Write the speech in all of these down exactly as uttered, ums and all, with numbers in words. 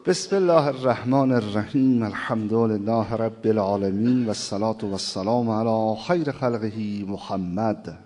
بسم الله الرحمن الرحیم. الحمد لله رب العالمین و الصلاة و السلام علی خیر خلقه محمد.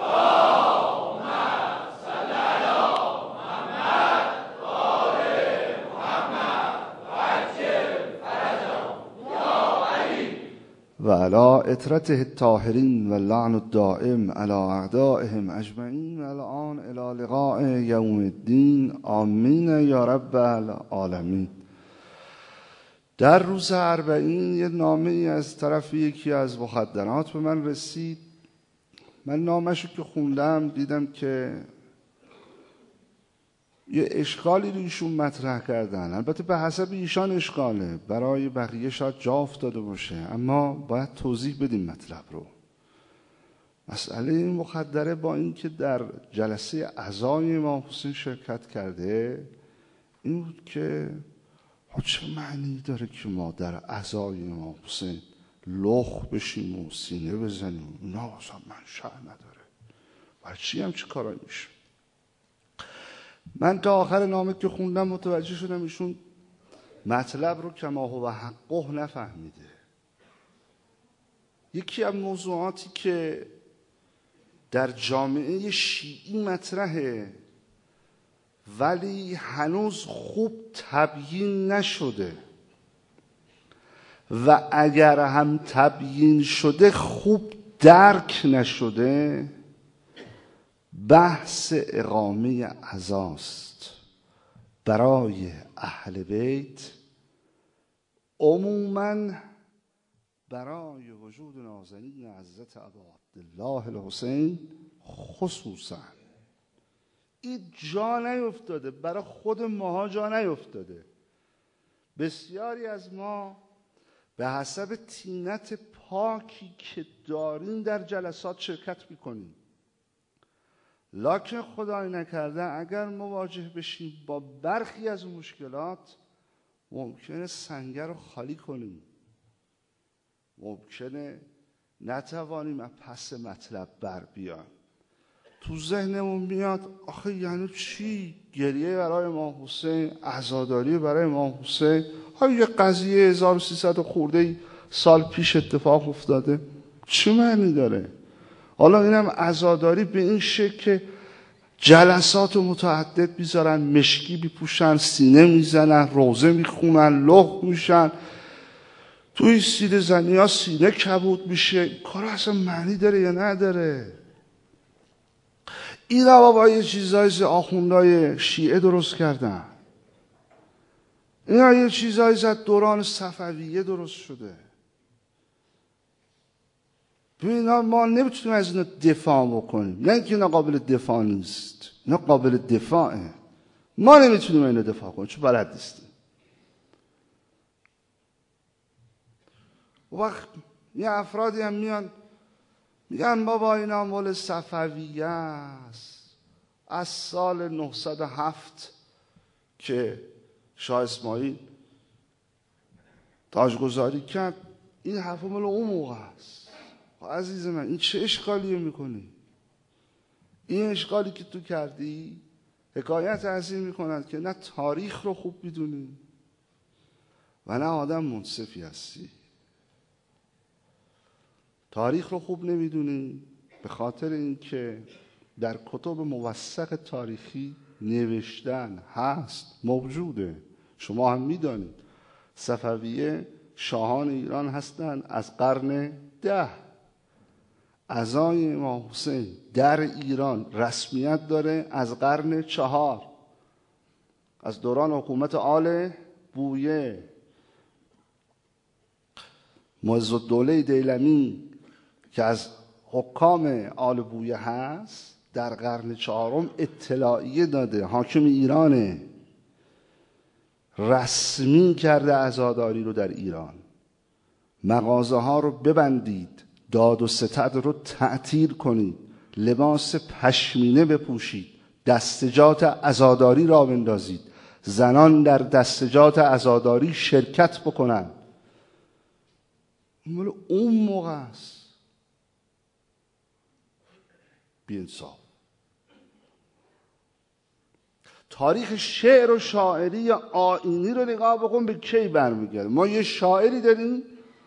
و علی اطرته الطاهرین و اللعن الدائم علی اعدائهم اجمعین و الان الی لقاء یوم الدین. آمین یا رب العالمین. در روز اربعین یه نامه ای از طرف یکی از مخدرات به من رسید. من نامه‌شو که خوندم دیدم که یه اشکالی رو ایشون مطرح کردن. البته به حسب ایشان اشکاله، برای بقیه شاید جا افتاده باشه، اما باید توضیح بدیم مطلب رو. مسئله این مخدره با اینکه در جلسه عزای امام حسین شرکت کرده، این بود که چه معنی داره که ما در عزای امام حسین لخ بشیم و سینه بزنیم؟ نه اصلا منشأ نداره. برای چی هم چه کارایی میشه؟ من تا آخر نامه که خوندم متوجه شدم ایشون مطلب رو کما هو حقه نفهمیده. یکی از موضوعاتی که در جامعه شیعی مطرحه ولی هنوز خوب تبیین نشده و اگر هم تبیین شده خوب درک نشده، بحث اقامه عزاست برای اهل بیت، عموماً برای وجود نازنین حضرت ابا عبدالله الحسین خصوصاً. این جا نیفتاده، برای خود ماها جا نیفتاده. بسیاری از ما به حسب طینت پاکی که داریم در جلسات شرکت میکنیم، لکن خدای نکرده اگر مواجه بشیم با برخی از مشکلات ممکنه سنگر رو خالی کنیم، ممکنه نتوانیم از پس مطلب بر بیان. تو ذهنمون میاد آخه یعنی چی؟ گریه برای امام حسین، عزاداری برای امام حسین، ها یه قضیه هزار و سیصد خورده سال پیش اتفاق افتاده، چه معنی داره؟ حالا اینم عزاداری به این شکل که جلسات متعدد بیزارن، مشکی بیپوشن، سینه میزنن، روزه میخونن، لخ میشن، توی سینه زنی ها سینه کبود میشه. کار اصلا معنی داره یا نداره؟ این رو با یه چیزایی آخوندهای شیعه درست کردن، اینا یه چیزایی از دوران صفویه درست شده. اینا ما نمیتونیم از اینا دفاع بکنیم، نه اینکه اینا قابل دفاع نیست، اینا قابل دفاعه. ما نمیتونیم اینا دفاع کنیم چون بلد نیستیم. وقت یه افرادی هم میان میگن بابا اینا مال صفویه است، از سال نهصد و هفت که شاه اسماعیل تاجگذاری کرد، این حرف مال اون موقع است. عزیز من این چه اشکالیه میکنی؟ این اشکالی که تو کردی حکایت از این میکنند که نه تاریخ رو خوب میدونی و نه آدم منصفی هستی. تاریخ رو خوب نمیدونی به خاطر اینکه در کتب موثق تاریخی نوشتن هست، موجوده، شما هم میدانید صفویه شاهان ایران هستند از قرن ده. عزای امام حسین در ایران رسمیت داره از قرن چهار، از دوران حکومت آل بویه. معزالدوله دیلمی که از حکام آل بویه هست در قرن چهارم اطلاعیه داده، حاکم ایرانه، رسمی کرده عزاداری رو در ایران. مغازه ها رو ببندید، داد و ستد رو تعطیل کنید، لباس پشمینه بپوشید، دستجات عزاداری را بندازید، زنان در دستجات عزاداری شرکت بکنن. مال اون موقع است. بی‌انصاف. تاریخ شعر و شاعری آیینی رو نگاه بکن به کی برمیگرده. ما یه شاعری داریم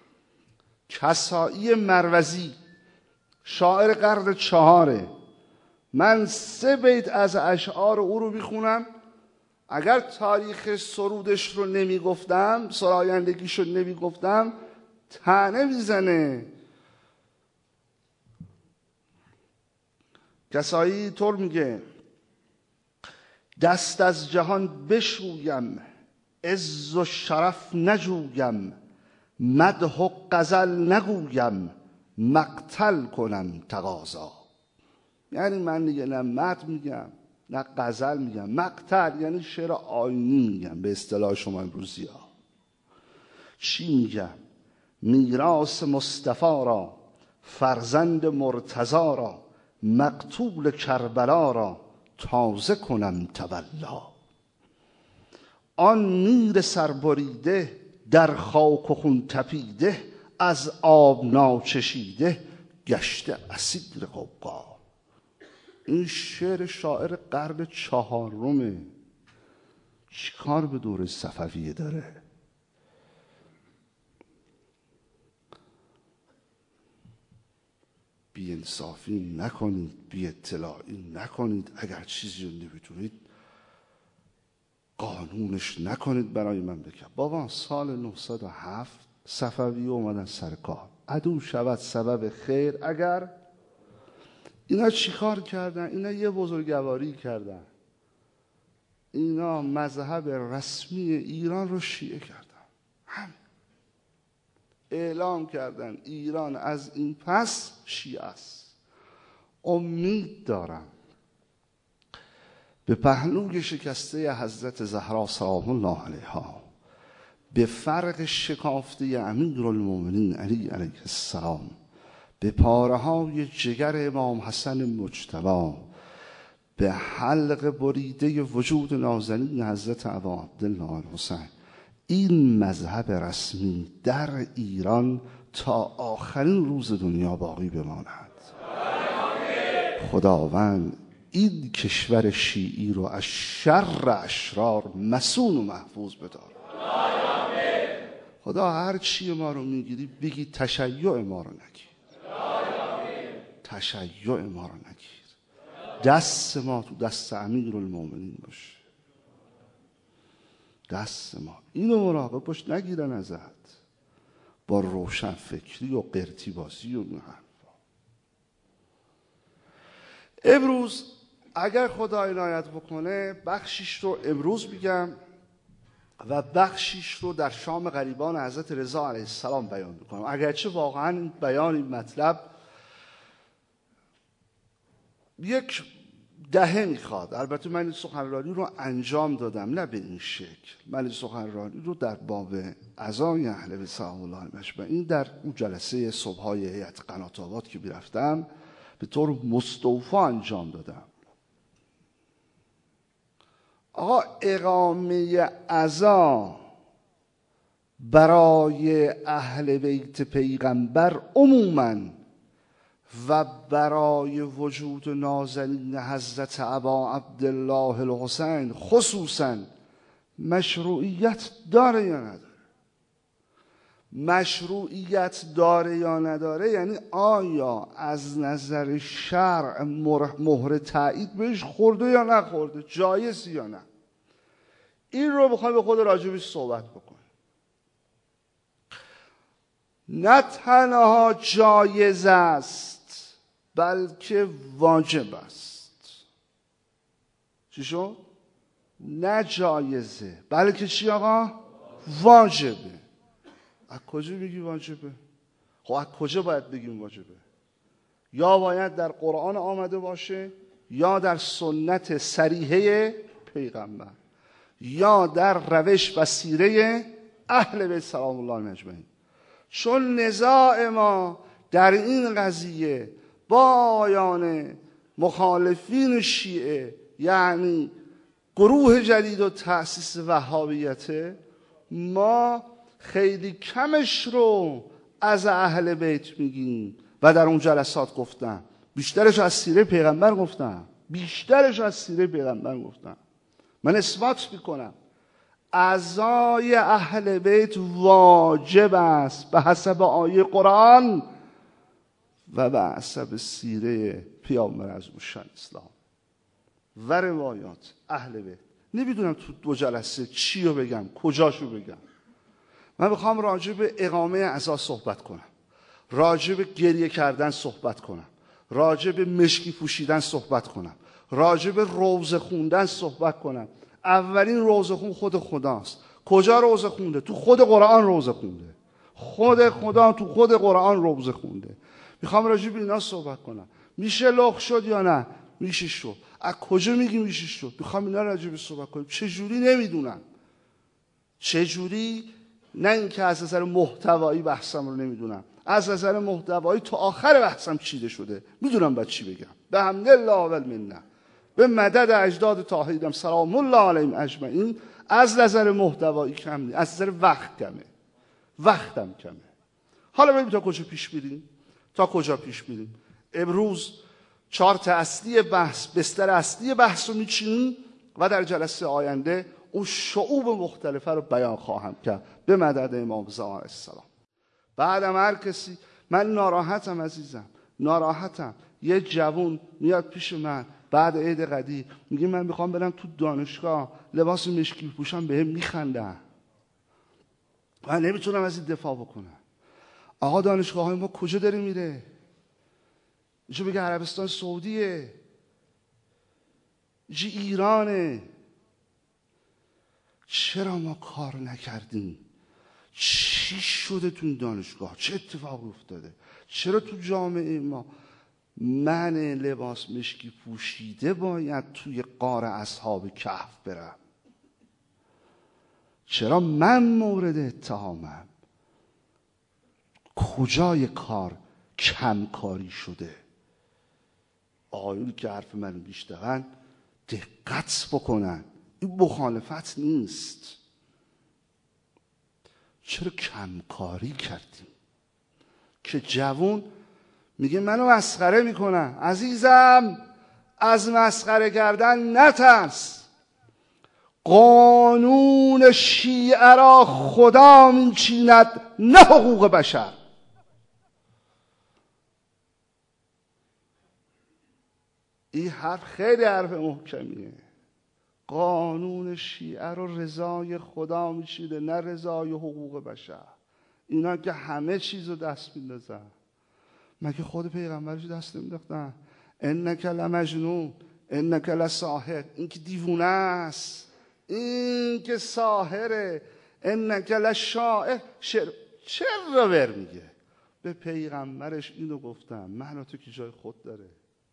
کسایی مروزی، شاعر قرن چهاره. من سه بیت از اشعار او رو میخونم. اگر تاریخ سرودش رو نمیگفتم، سرایندگیش رو نمیگفتم، طعنه میزنه. کسایی طور میگه: دست از جهان بشویم، عز و شرف نجویم، مدح و غزل نگویم، مقتل کنم تقاضا. یعنی من دیگه نه مدح میگم نه غزل میگم، مقتل یعنی شعر آیینی میگم به اصطلاح شما امروزی ها. چی میگم؟ میراث مصطفی را، فرزند مرتضی را، مقتول کربلا را تازه کنم تولا. آن میر سربریده در خاک و خون تپیده، از آب ناچشیده گشته اسیر قوقا. این شعر شاعر قرن چهارمه. چیکار به دوره صفویه داره؟ بی انصافی نکنید، بی اطلاعی نکنید. اگر چیزی رو نمیتونید قانونش نکنید برای مملکت. بابا سال نهصد و هفت صفویه اومدن سر کار. عدو شود سبب خیر اگر. اینا چیکار کردن؟ اینا یه بزرگواری کردن. اینا مذهب رسمی ایران رو شیعه کردن. همین. اعلام کردن ایران از این پس شیعه است. امید دارم به پهلوی شکسته حضرت زهرا سلام الله علیها، به فرق شکافته امیرالمومنین علی علیه السلام، به پاره های جگر امام حسن مجتبی، به حلق بریده وجود نازنین حضرت ابا عبدالله الحسین، این مذهب رسمی در ایران تا آخرین روز دنیا باقی بماند. خداوند این کشور شیعی رو از شر اشرار مسون و محفوظ بدار. خدا هر چی ما رو میگیری بگی تشیع ما رو نگیر، تشیع ما رو نگیر. دست ما تو دست امیرالمومنین باشه، دست ما. اینو مراقب باش نگیرن ازت با روشن فکری و قرتی بازی و این حرفا. امروز اگر خدا عنایت بکنه بخشیش رو امروز میگم و بخشیش رو در شام غریبان حضرت رضا علیه السلام بیان میکنم. اگرچه واقعا این بیان، این مطلب یک دهه میخواد. البته من این سخنرانی رو انجام دادم، نه به این شکل. من این سخنرانی رو در باب عزای اهل بیت سلام الله المجمعین در اون جلسه صبحای هیئت قنات آباد که میرفتم به طور مستوفی انجام دادم. آقا اقامه عزا برای اهل بیت پیغمبر عموماً و برای وجود نازنین حضرت ابا عبدالله الحسین خصوصاً مشروعیت داره یا نداره؟ مشروعیت داره یا نداره یعنی آیا از نظر شرع مهر تایید بهش خورده یا نخورده، جایز یا نه. این رو بخوایم به خود راجبش صحبت بکنیم. نه تنها جایز است بلکه واجب است. چی شد؟ نه جایزه بلکه چی آقا؟ واجبه. از کجا بگی واجبه؟ خب از کجا باید بگیم واجبه؟ یا باید در قرآن آمده باشه یا در سنت صریحه پیغمبر یا در روش و سیره اهل بیت سلام الله المجمعین. چون نزاع ما در این قضیه با آیان مخالفین شیعه یعنی گروه جدید و تأسیس وهابیته، ما خیلی کمش رو از اهل بیت میگیم و در اون جلسات گفتم بیشترش از سیره پیغمبر گفتم بیشترش از سیره پیغمبر گفتم من اثبات میکنم عزای اهل بیت واجب است به حسب آیه قرآن و به حسب سیره پیامبر اعظم الشأن اسلام و روایات اهل بیت. نمیدونم تو دو جلسه چی رو بگم، کجاشو بگم. من میخوام راجع به اقامه عزا صحبت کنم، راجع به گریه کردن صحبت کنم، راجع به مشکی پوشیدن صحبت کنم، راجع به روزه خوندن صحبت کنم. اولین روزه خون خود خداست. کجا روزه خونده؟ تو خود قرآن روزه خونده. خود خدا تو خود قرآن روزه خونده. میخوام راجع به اینا صحبت کنم. میشه لخ شد یا نه؟ میشه شد. از کجا میگی میشه شد؟ میخوام اینا راجع به صحبت کنم. چه جوری نمیدونم. چه جوری؟ نه اینکه از نظر محتوایی بحثم رو نمیدونم، از نظر محتوایی تا آخر بحثم چیده شده، میدونم باید چی بگم. به حمد الله و المنه، به مدد اجداد طاهرین سلام الله علیهم اجمعین. از نظر محتوایی کم نیست، از نظر وقت کمه، وقتم کمه. حالا ببینیم تا کجا پیش بریم. تا کجا پیش بریم؟ امروز چارت اصلی بحث، بستر اصلی بحث رو میچینیم و در جلسه آینده اون شعوب مختلفه رو بیان خواهم کرد به مدد امام زمان علیه السلام. بعدم هر کسی، من ناراحتم عزیزم، ناراحتم. یه جوون میاد پیش من بعد عید قدیر میگه من میخوام برم تو دانشگاه لباس مشکی بپوشم، بهم میخندن. من نمیتونم از این دفاع بکنم. آقا دانشگاه های ما کجا داره میره؟ اینجا بگه عربستان سعودیه، اینجا ایرانه. چرا ما کار نکردیم؟ چی شده تو این دانشگاه؟ چه اتفاقی افتاده؟ چرا تو جامعه ما من لباس مشکی پوشیده باید توی غار اصحاب کهف برم؟ چرا من مورد اتهامم؟ کجای کار کمکاری شده؟ آقایون که حرف منو میشنون دقت بکنن، این مخالفت نیست. چرا کمکاری کردیم که جوون میگه منو مسخره میکنن؟ عزیزم از مسخره کردن نترس. قانون شیعه را خدا میچیند نه حقوق بشر. این حرف خیلی حرف محکمیه. قانون شیعه رو رضای خدا میچیده نه رضای حقوق بشر. اینا که همه چیز رو دست میندازن. مگه خود پیغمبرش دست نمینداختن؟ انک لمجنون انک لساحر. این که دیوونه است، این که ساحره. انک لشاعر. چرا ور میگه؟ به پیغمبرش اینو گفتم. من تو که جای خود داره.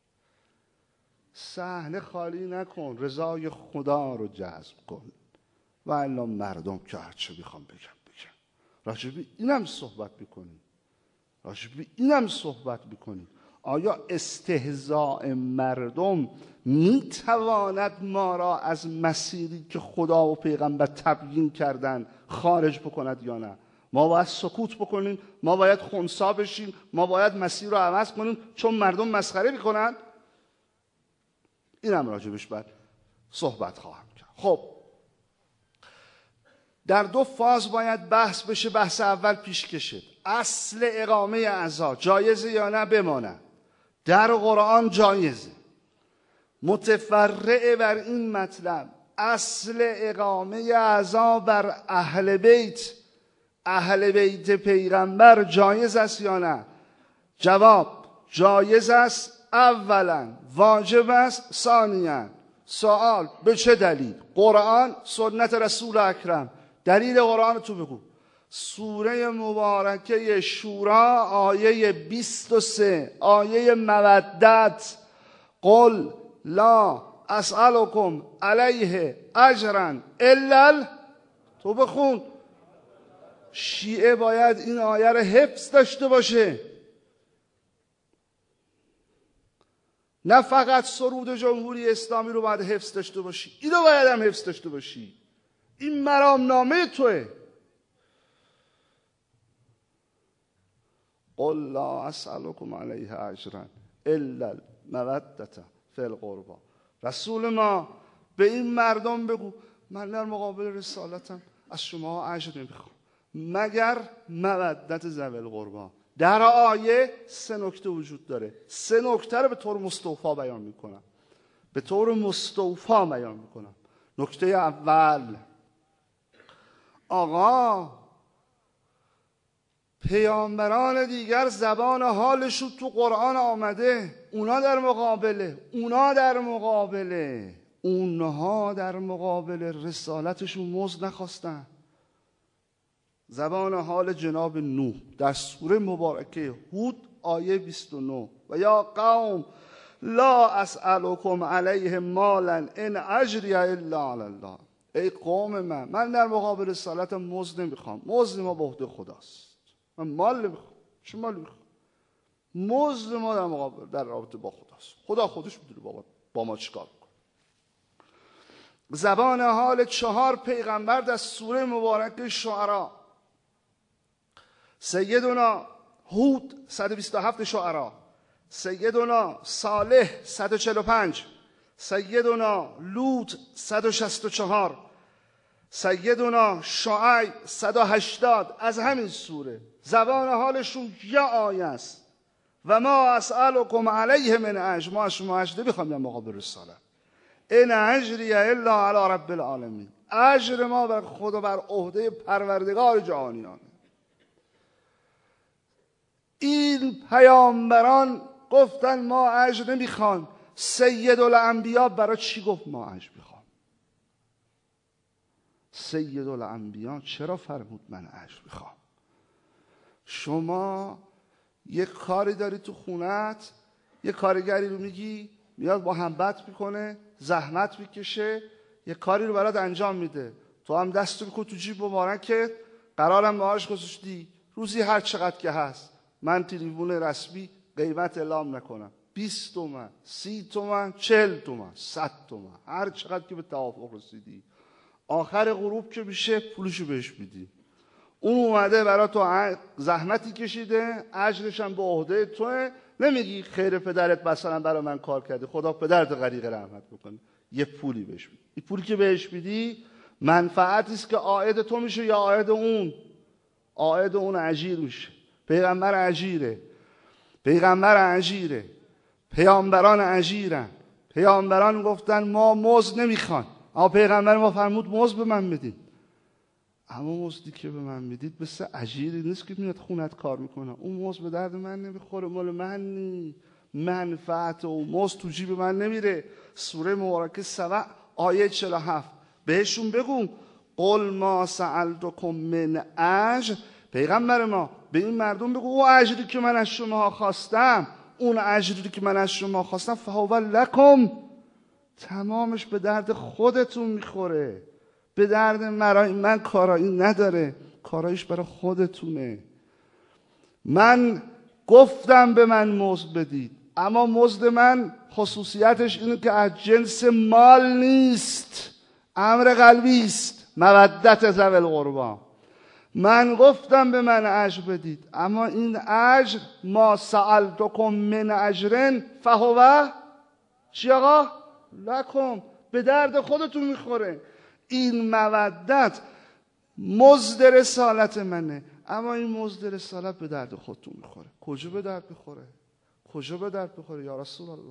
صحنه خالی نکن، رضای خدا رو جذب کن. و الا مردم که هرچه میخوام بگم بگم. راجب اینم صحبت میکنیم، راجب اینم صحبت میکنیم. آیا استهزاء مردم میتواند ما را از مسیری که خدا و پیغمبر تبیین کردن خارج بکند یا نه؟ ما باید سکوت بکنیم؟ ما باید خنثی بشیم؟ ما باید مسیر رو عوض کنیم چون مردم مسخره میکنن؟ اینم راجبش بعد صحبت خواهم کرد. خب در دو فاز باید بحث بشه. بحث اول پیش کشید. اصل اقامه عزا جایزه یا نه بماند؟ در قرآن جایزه. متفرع بر این مطلب اصل اقامه عزا بر اهل بیت، اهل بیت پیغمبر جایز است یا نه؟ جواب جایز است اولا، واجب است ثانیا. سوال به چه دلیل؟ قرآن، سنت رسول اکرم. دلیل قرآن تو بگو. سوره مبارکه شورا آیه بیست و سه، آیه مودت. قل لا اسألكم علیه اجرا الا. تو بخون. شیعه باید این آیه رو حفظ داشته باشه، نه فقط سرود جمهوری اسلامی رو باید حفظ داشته باشی، اینو باید هم حفظ داشته باشی. این مرامنامه توه. قل لا اسألكم علیه اجرا الا المودة فی القربى. رسول ما به این مردم بگو من در مقابل رسالتم از شما اجر نمیخوام مگر مودت ذوی القربی. در آیه سه نکته وجود داره، سه نکته رو به طور مستوفا بیان میکنم، به طور مستوفا بیان میکنم. نکته اول، آقا پیامبران دیگر زبان حالشون تو قرآن آمده، اونا در مقابله اونا در مقابله اونها در مقابل رسالتشون مزد نخواستن. زبان حال جناب نوح در سوره مبارکه هود آیه بیست و نه، و یا قوم لا اسألکم علیه مالا ان اجری الا علی الله. ای قوم من، من در مقابل رسالتم مزد نمیخوام، مزد ما به عهده خداست، من مال نمیخوام. چه مال میخوام؟ مزد ما در مقابل در رابطه با خداست، خدا خودش میدونه بابا با ما چیکار کنه. زبان حال چهار پیغمبر در سوره مبارکه شعرا، سیدنا هود صد و بیست و هفت شعرا، سیدنا صالح صد و چهل و پنج، سیدنا لوط صد و شصت و چهار، سیدنا شعیب صد و هشتاد. از همین سوره زبان حالشون یا آیه است و ما اسألکم علیه من اجر، ما از شما اجر نمیخوام در مقابل رسالت، ان اجری الا علی رب العالمین، اجر ما بر خدا بر عهده پروردگار جهانیانه. این پیامبران گفتن ما اجر نمیخوان، سید الانبیا برای چی گفت ما اجر میخوام؟ سید الانبیا چرا فرمود من اجر میخوام؟ شما یک کاری داری تو خونت، یک کارگری رو میگی میاد محبت میکنه، زحمت میکشه، یک کاری رو برات انجام میده، تو هم دستو میکنی تو جیب مبارکت، قرارم باهاش گذاشتی روزی هر چقدر که هست، من تلفن رسمی قیمت اعلام نکنم، بیست تومن، سی تومن، چهل تومن، صد تومن، هر چقدر که به توافق رسیدی، آخر غروب که میشه پولشو بهش میدی. اون اومده برای تو زحمتی کشیده، اجرش هم به عهده توه، نمیگی خیر پدرت مثلا برای من کار کرده، خدا پدرت غریق رحمت بکنه، یه پولی بهش میدی. این پولی که بهش میدی منفعتی است که عائد تو میشه یا عائد اون؟ عائد اون اجیر میشه. پیغمبر اجیره، پیغمبر اجیره، پیامبران اجیرن. پیامبران گفتن ما مزد نمیخوان، اما پیغمبر ما فرمود مزد به من بدید. اما مزدی که به من میدید مثل اجیری نیست که میاد خونت کار میکنه، اون مزد به درد من نمیخوره، مال من نی، منفعت و مزد تو جیب من نمیره. سوره مبارکه سبع آیه چهل و هفت بهشون بگو قل ما سألتکم من اجر، پیغمبر ما به این مردم بگو او اجری که من از شما خواستم، اون اجری که من از شما خواستم فهو لکم، تمامش به درد خودتون میخوره، به درد مرای من کارایی نداره، کارایش برای خودتونه. من گفتم به من مزد بدید، اما مزد من خصوصیتش اینه که از جنس مال نیست، امر قلبی است، مودت ذوی القربی. من گفتم به من اجر بدید، اما این اجر ما سألتکم من اجرن فهو چی آقا؟ لکم، به درد خودتون میخوره. این مودت مزد رسالت منه، اما این مزد رسالت به درد خودتون میخوره. کجا به درد میخوره؟ کجا به درد میخوره یا رسول الله؟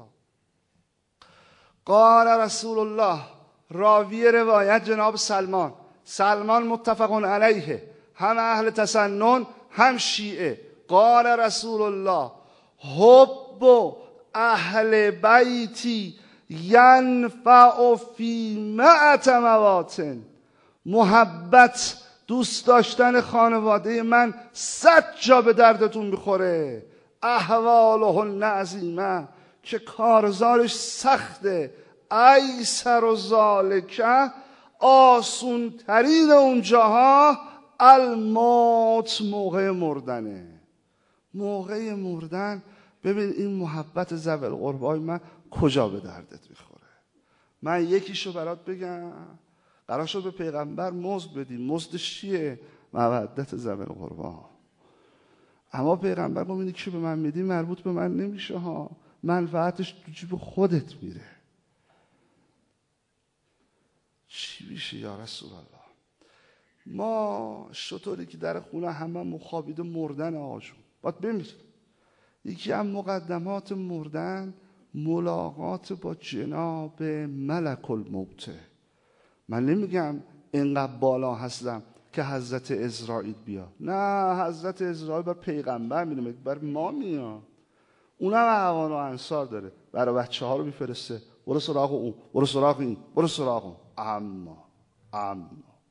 قال رسول الله، راوی روایت جناب سلمان، سلمان متفق علیه، هم اهل تسنن هم شیعه. قال رسول الله حب اهل بیتی ینفع فی مئت مواطن، محبت دوست داشتن خانواده من صد جا به دردتون میخوره. احوالهن عظیمه، که کارزارش سخته. ایسر و ذالکه، آسون ترین اون جاها الموت، موقع مردنه. موقع مردن ببین این محبت ذوی القربی من کجا به دردت میخوره. من یکیشو برات بگم، قرار شد به پیغمبر مزد بدیم، مزدش چیه؟ مودت ذوی القربی. اما پیغمبر گفت اینی که به من میدی مربوط به من نمیشه ها، منفعتش تو جیب خودت میره. چی میشه یا رسول الله؟ ما شطوری که در خونه همه مخابیده مردن آجون باید بمیریم. یکی از مقدمات مردن ملاقات با جناب ملک الموته. من نمیگم اینقدر بالا هستم که حضرت عزرائیل بیا، نه، حضرت عزرائیل بر پیغمبر میره، بر ما میاد. اونم اعوان و انصار داره، برای بچه ها رو میفرسته، برو سراغ اون، برو سراغ این، برو سراغ اون. اما اما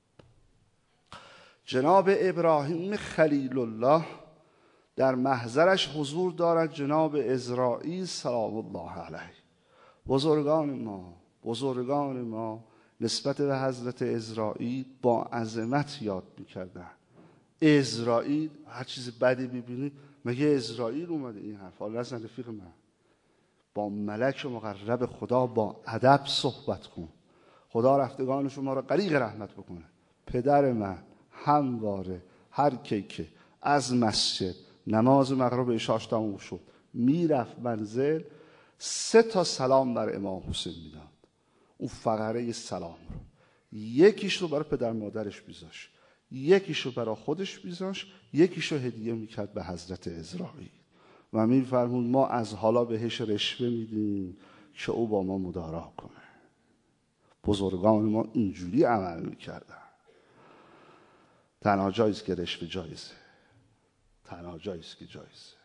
جناب ابراهیم خلیل الله در محضرش حضور دارد جناب عزرائیل سلام الله علیه. بزرگان ما بزرگان ما نسبت به حضرت عزرائیل با عظمت یاد میکردن. عزرائیل هر چیز بدی ببینید مگه عزرائیل اومده این حرف؟ حالا اصلا رفیق من با ملک مقرب خدا با ادب صحبت کن. خدا رفتگان شما را غریق رحمت بکنه. پدر من همواره هر کی که از مسجد نماز مغرب عشاش تموم شد میرفت منزل، سه تا سلام بر امام حسین میداد. اون فقره سلام رو یکیش رو برای پدر مادرش بیزاش، یکیش رو برای خودش بیزاش، یکیش رو هدیه میکرد به حضرت عزرائیل و میفرمود ما از حالا بهش رشوه میدیم که او با ما مدارا کنه. بزرگان ما اینجوری عمل میکردن. تنها جایز که رشوه جایزه، تنها جایز که جایزه.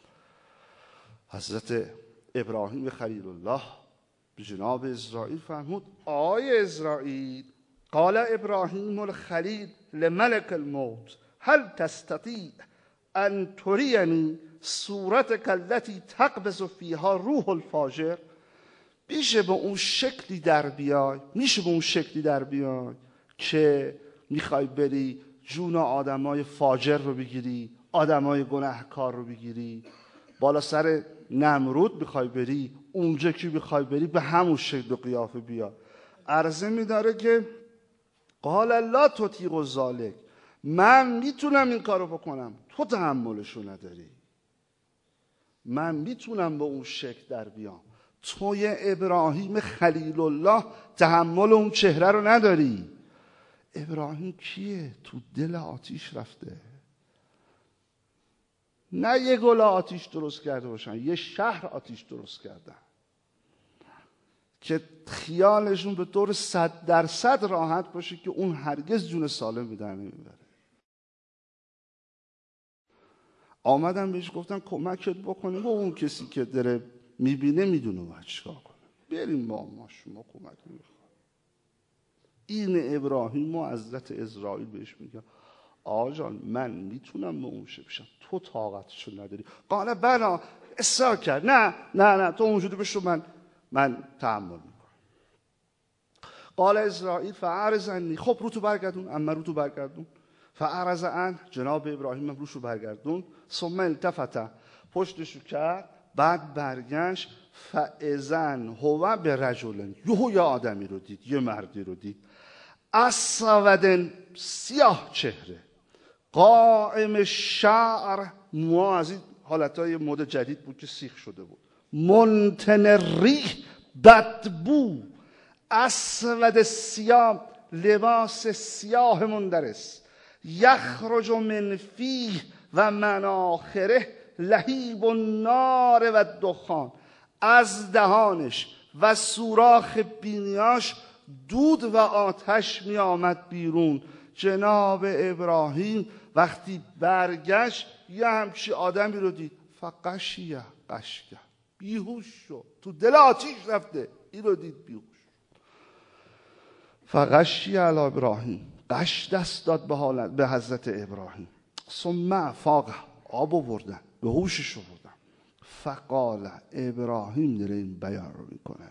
حضرت ابراهیم خلیل الله به جناب عزرائیل فرمود آی عزرائیل، قال ابراهیم الخلیل لملک الموت هل تستطیع ان ترینی صورتک التي تقبض فیها روح الفاجر؟ میشه به اون شکلی در بیای، میشه به اون شکلی در بیای که میخوای بری جون آدمای فاجر رو بگیری، آدمای گناهکار رو بگیری، بالا سر نمرود میخوای بری، اونجا که میخوای بری به همون شکل و قیافه بیا. عرضه میداره که قال لا تطیق ذلک، من میتونم این کارو بکنم، تو تحملشو نداری. من میتونم به اون شکل در بیام، توی ابراهیم خلیل الله تحمل اون چهره رو نداری. ابراهیم کیه؟ تو دل آتیش رفته. نه یه گل آتیش درست کرده باشن، یه شهر آتیش درست کردن که خیالشون به طور صد درصد راحت باشه که اون هرگز جون سالم به در نمیبره. آمدن بهش گفتن کمکت بکنیم با اون کسی که داره میبینه میدونه باید چیکار کنه، بریم با ما شما کمک میخواد. این ابراهیم و حضرت عزرائیل بهش میگه آقا جان من میتونم به اون بشم، تو طاقتشو نداری. قال بلا، اصرار کرد نه نه نه تو اونجوری بشو، من من تحمل میکنم. قال عزرائیل فاعرض عنی، خب رو تو برگردون. اما رو تو برگردون. فاعرض عن، جناب ابراهیم هم روشو برگردون. ثم التفت، پشتشو کرد، بعد برگشت. فاذن هو برجل، یهو یه آدمی رو دید، یه مردی رو دید، اسود، سیاه چهره، قائم شعر، موها از این حالتهای مد جدید بود که سیخ شده بود، منتن ریح، بدبو، اسود سیاه، لباس سیاه مندرس، یخرج من فیه و مناخره لهیب النار و دخان، از دهانش و سوراخ بینیاش دود و آتش می آمد بیرون. جناب ابراهیم وقتی برگشت یه همچی آدمی رو دید، فقشیه، قش کرد، بیهوش شد، تو دل آتیش رفته، این رو دید بیهوش. فقشیه علی ابراهیم، قش دست داد به حالت به حضرت ابراهیم. ثم فاقه، آب آوردن، به هوشش آوردن. فقال، ابراهیم داره این بیان رو میکنه،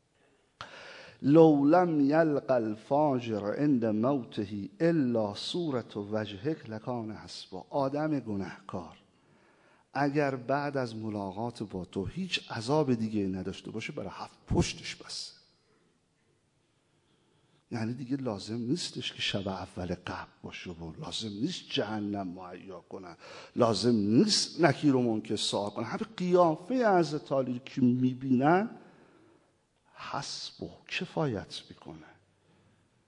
لو لم یلق الفاجر عند موته الا صورت وجهک لکان حسبا. آدم گناهکار اگر بعد از ملاقات با تو هیچ عذاب دیگه نداشته باشه، برای هفت پشتش بس. یعنی دیگه لازم نیستش که شب اول قبل باشه و لازم نیست جهنم مهیا کنن، لازم نیست نکیر و منکر سوال کنن. همه قیافه حضرت علی که میبینن حسب و کفایت میکنه.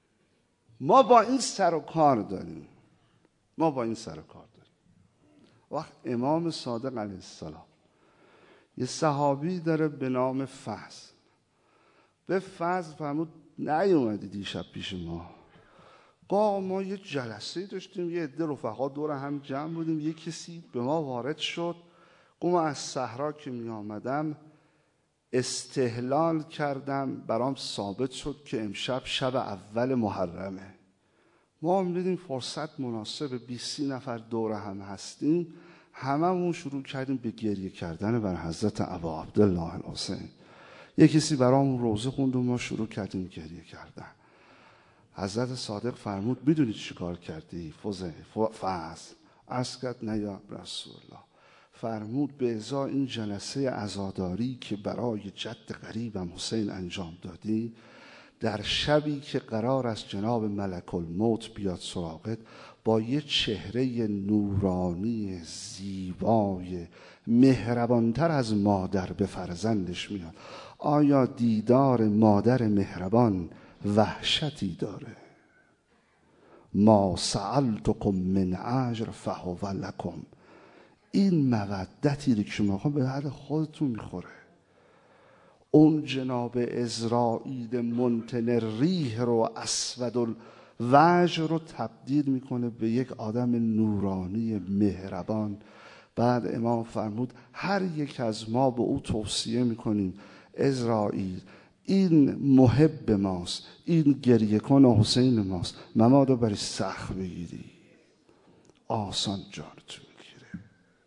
ما با این سر و کار داریم. ما با این سر و کار داریم. وقت امام صادق علیه السلام یه صحابی داره به نام فضل. به فضل فرمود نیومدی دیشب پیش ما. با ما یه جلسه داشتیم، یه عده رفقا دور هم جمع بودیم، یه کسی به ما وارد شد، گفت از صحرا که می آمدم استهلال کردم، برام ثابت شد که امشب شب اول محرمه. ما هم دیدیم فرصت مناسب، بیست نفر دور هم هستیم، هممون شروع کردیم به گریه کردن بر حضرت ابا عبدالله الحسین. یه کسی برام روزه خوند و ما شروع کردیم گریه کردن. حضرت صادق فرمود میدونی چی کار کردی فضل؟ فضل عرض کرد نه یا رسول الله. فرمود به ازای این جلسه عزاداری که برای جد غریبم حسین انجام دادی، در شبی که قرار است جناب ملک الموت بیاد سراغت، با یه چهره نورانی زیبای مهربانتر از مادر به فرزندش میاد. آیا دیدار مادر مهربان وحشتی داره؟ ما سألتکم من اجر فهو لکم. این مودتی که شما به درد خودتون میخوره. اون جناب عزرائیل منتن ریح رو، اسود الوجه رو تبدیل میکنه به یک آدم نورانی مهربان. بعد امام فرمود هر یک از ما به او توصیه میکنیم عزرائیل این محب ماست، این گریه کن حسین ماست، ممادو برای سخت بگیری آسان جانتو میگیره.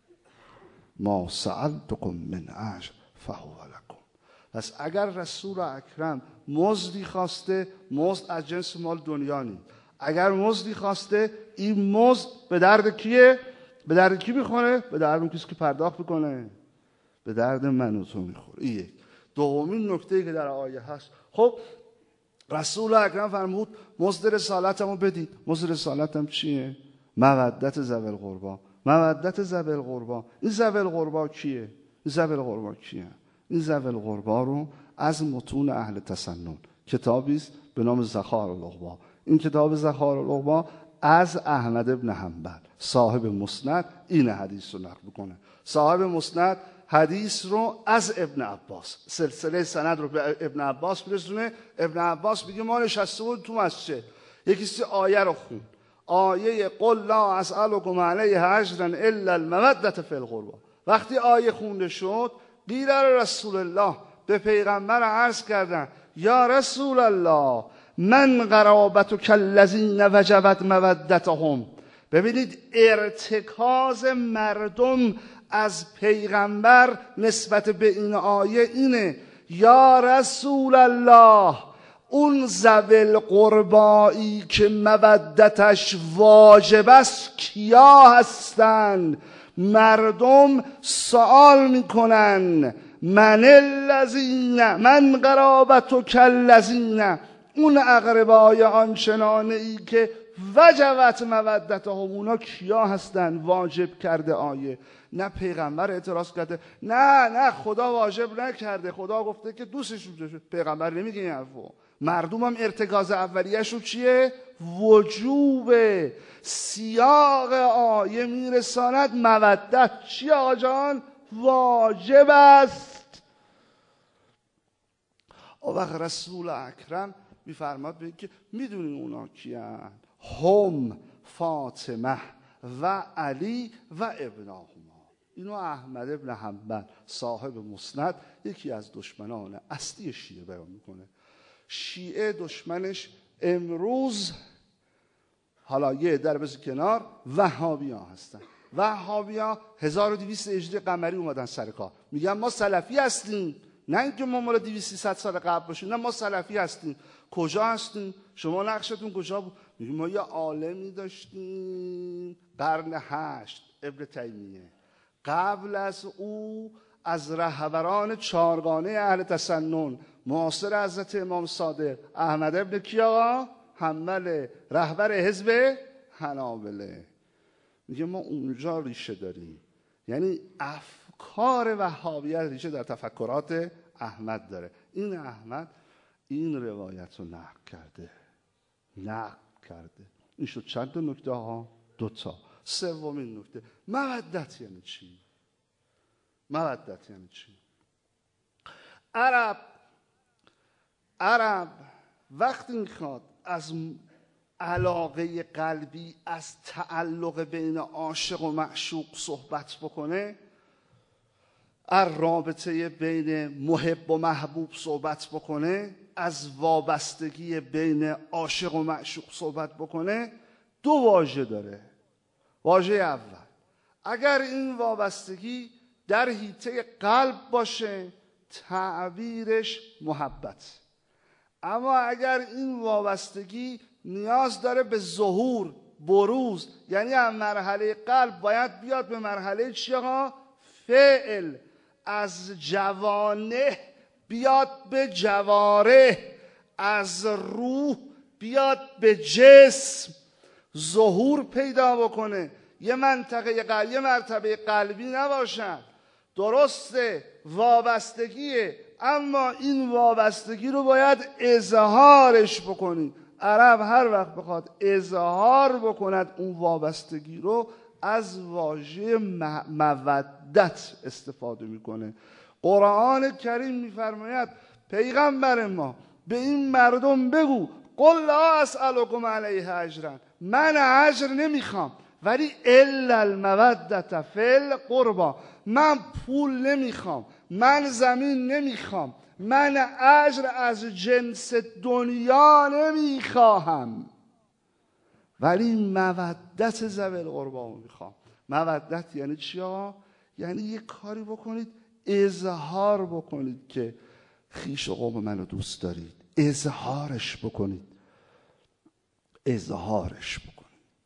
ما سألتکم من اجر فهو لکم. پس اگر رسول اکرم مزدی خواسته، مزد از جنس مال دنیا نیست. اگر مزدی خواسته، این مزد به درد کیه؟ به درد کی میخوره؟ به درد اون کسی که پرداخت میکنه. به درد من و تو میخوره. این یک. دومین نکته‌ای که در آیه هست، خب رسول اکرم فرمود مزد رسالتمو بدید. مزد رسالتم چیه؟ مودت ذوی القربا. مودت ذوی القربا. این ذوی القربا کیه؟ این ذوی القربا کیه؟ این ذوی القربا رو از متون اهل تسنن کتابی است به نام ذخائر العقبا. این کتاب ذخائر العقبا از احمد ابن حنبل صاحب مسند این حدیث رو نقل میکنه. صاحب مسند حدیث رو از ابن عباس، سلسله سند رو به ابن عباس برسونه. ابن عباس میگه ما نشسته بود تو مسجد، یکی سی آیه رو خون، آیه قل لا اسألکم علیه اجرا الا المودة فی القربا. وقتی آیه خونده شد، قیل رسول الله، به پیغمبر عرض کردن یا رسول الله من قرابت کالذین وجبت مودتهم. ببینید ارتکاز مردم از پیغمبر نسبت به این آیه اینه یا رسول الله اون ذوی القربایی که مودتش واجب است کیا هستند؟ مردم سوال میکنن من الذین من قرابت کالذین، اون اقربای آنچنانه ای که وجبت مودتهم، اونا کیا هستن؟ واجب کرده آیه. نه پیغمبر اعتراض کرده، نه نه خدا واجب نکرده، خدا گفته که دوستشون داشته. پیغمبر نمیگه این حرفو. مردم هم ارتکاز اولیه‌شون چیه؟ وجوبه. سیاق آیه میرساند مودت چیه آقا جان؟ واجب است. او وقت رسول اکرم میفرماد بگید که میدونین اونا کیان؟ هم فاطمه و علی و ابناهما. اینو احمد ابن حنبل صاحب مسند یکی از دشمنان اصلی شیعه بیان میکنه. شیعه دشمنش امروز، حالا یه در بز کنار، وهابی ها هستن. وهابی ها هزار و دویست هجری قمری اومدن سر کار، میگن ما سلفی هستیم، نه اینکه ما مال دویست سیصد سال قبل باشیم، نه ما سلفی هستیم. کجا هستیم؟ شما نقشتون کجا بود؟ میگیم ما یه عالمی داشتیم قرن هشت، ابن تیمیه. قبل از او از رهبران چارگانه اهل تسنن معاصر حضرت امام صادق احمد ابن کی آقا؟ حنبل، رهبر حزب حنابله. میگه ما اونجا ریشه داریم. یعنی افکار وهابیت ریشه در تفکرات احمد داره. این احمد این روایت رو نقل کرده نقل کرده. این شد چند تا نکته ها؟ دوتا. سومین نکته، مودت یعنی چی؟ مودت یعنی چی؟ عرب عرب وقتی میخواد از علاقه قلبی، از تعلق بین عاشق و معشوق صحبت بکنه، از رابطه بین محب و محبوب صحبت بکنه، از وابستگی بین عاشق و معشوق صحبت بکنه، دو واژه داره. واژه اول، اگر این وابستگی در حیطه قلب باشه تعبیرش محبت، اما اگر این وابستگی نیاز داره به ظهور، بروز، یعنی از مرحله قلب باید بیاد به مرحله چی ها؟ فعل، از جوانه بیاد به جواره، از روح بیاد به جسم، ظهور پیدا بکنه. یه منطقه قلبی، یه مرتبه قلبی نباشد. درسته وابستگیه، اما این وابستگی رو باید اظهارش بکنی. عرب هر وقت بخواد اظهار بکند اون وابستگی رو، از واژه مودت استفاده میکنه. قرآن کریم میفرماید پیغمبر ما به این مردم بگو قل لا اسألکم علیه اجرا، من اجر نمیخوام، ولی الا المودة فی القربى، من پول نمیخوام، من زمین نمیخوام، من اجر از جنس دنیا نمیخواهم، ولی مودت ذوی القربی میخوام. مودت یعنی چی ها؟ یعنی یه کاری بکنید اظهار بکنید که خویش و قوم منو دوست دارید، اظهارش بکنید، اظهارش بکنید.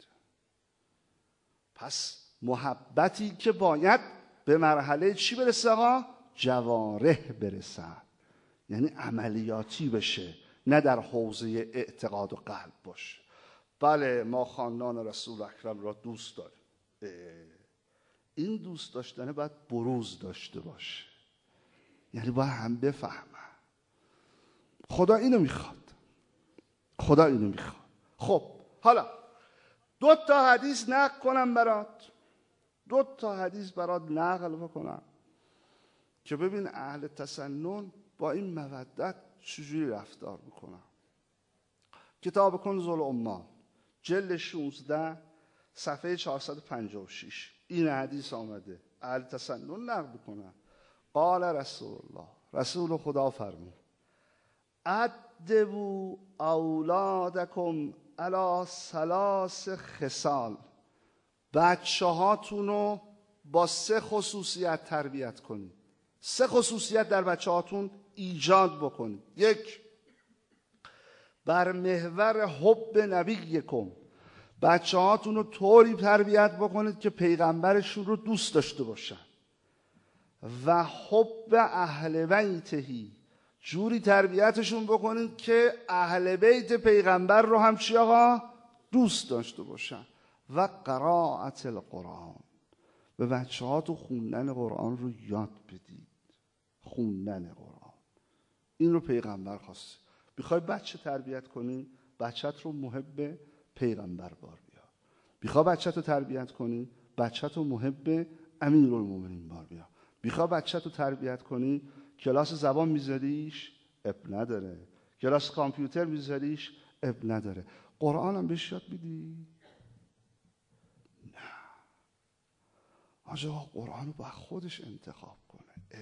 پس محبتی که باید به مرحله چی برسه ها؟ جوارح برسه، یعنی عملیاتی بشه، نه در حوزه اعتقاد و قلب باشه. بله ما خاندان رسول اکرم را دوست داریم. این دوست داشتن باید بروز داشته باشه، یعنی باید هم بفهمن خدا اینو میخواد، خدا اینو میخواد. خب حالا دو تا حدیث نقل کنم برات، دو تا حدیث برات نقل بکنم که ببین اهل تسنن با این مودت چجوری رفتار میکنن. کتاب کنز الامال جلد شانزده صفحه چهارصد و پنجاه و شش این حدیث آمده، اهل تسنن نقل کنن. قال رسول الله، رسول خدا فرمود ادبوا اولادکم علی ثلاث خصال، بچه هاتون رو با سه خصوصیت تربیت کنید. سه خصوصیت در بچه هاتون ایجاد بکنید. یک، بر محور حب نبیکم، بچه هاتون رو طوری تربیت بکنید که پیغمبرشون رو دوست داشته باشن. و حب اهل بیتهی، جوری تربیتشون بکنید که اهل بیت پیغمبر رو هم چی آقا؟ دوست داشته باشن. و قرائت القرآن، به بچه ها تو خوندن قرآن رو یاد بدید. خوندن قرآن، این رو پیغمبر خواسته. بخوای بچه تربیت کنی، بچت رو محب پیغمبر بار بیار. بخوای بچت رو تربیت کنی، بچت رو محب امیرالمومنین بار بیار. بخوای بچت رو تربیت کنی، کلاس زبان میذاریش اب نداره، کلاس کامپیوتر میذاریش اب نداره، قرآن هم بهش یاد میدی؟ نه آجا، قرآن رو با خودش انتخاب کنه.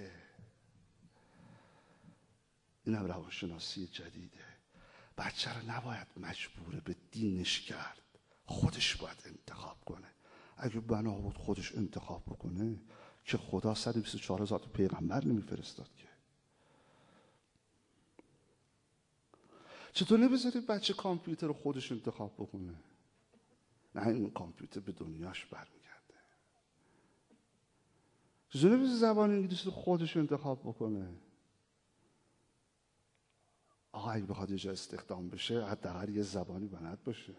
این هم روانشناسی جدیده. بچه رو نباید مجبور به دینش کرد، خودش باید انتخاب کنه. اگه بنا بود خودش انتخاب بکنه که خدا صد و بیست و چهار هزار پیغمبر نمیفرستاد که. چطور نمیذاری بچه کامپیوتر رو خودش انتخاب بکنه؟ نه، این کامپیوتر به دنیاش برمیگرده. چطور نمیذاری زبان انگلیسی رو خودش انتخاب بکنه؟ آقا اگه بخواد یه جا استخدام بشه حداقل یه زبانی بلد باشه.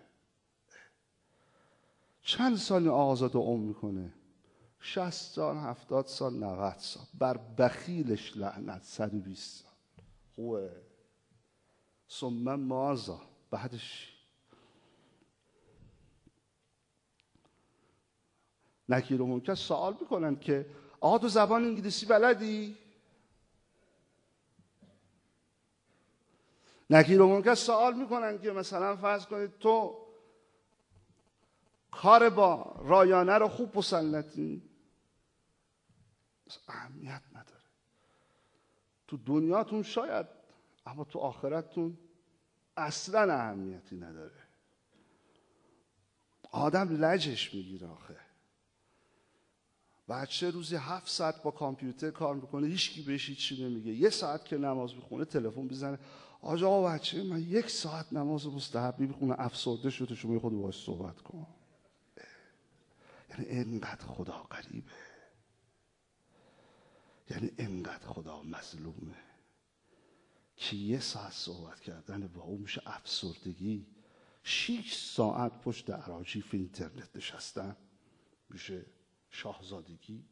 چند سال آقازاده عمر میکنه؟ شصت سال، هفتاد سال، نود سال. بر بخیلش لعنت. صد و بیست سال. خوبه. ثم مازا، بعدش نکیر و منکر سوال میکنن که آقا تو زبان انگلیسی بلدی؟ نکیر و منکر سوال میکنن که مثلا فرض کنید تو کار با رایانه رو خوب مسلطی؟ اهمیت نداره. تو دنیاتون شاید، اما تو آخرتتون اصلا اهمیتی نداره. آدم لجش میگیره آخه. بچه روزی هفت ساعت با کامپیوتر کار میکنه، هیچکی بهش هیچی نمیگه. یه ساعت که نماز میخونه تلفن بزنه، آجا آقا بچه من یک ساعت نماز مستحبی میخونه، افسرده شده، شما خود باهاش صحبت کن. یعنی اینقدر خدا غریبه، یعنی اینقدر خدا مظلومه که یه ساعت صحبت کردن با اون میشه افسردگی. شیش ساعت پشت اراجیف اینترنت نشستن میشه شاهزادگی.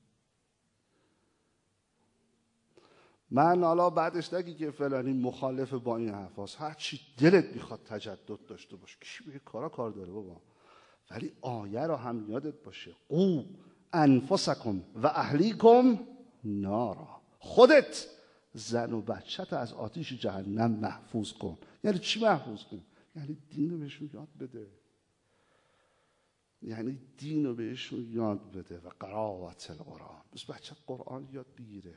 من حالا بعدش نگی که فلانی مخالف با این حرف هست، هر چی دلت میخواد تجدد داشته باش، کی به کارا کار داره بابا، ولی آیه رو هم یادت باشه، قو انفسکم و اهلیکم نارا، خودت زن و بچت از آتش جهنم محفوظ کن. یعنی چی محفوظ کن؟ یعنی دین رو بهشون یاد بده، یعنی دین رو بهشون یاد بده. و قرائت القرآن، بس بچه قرآن یاد بگیره،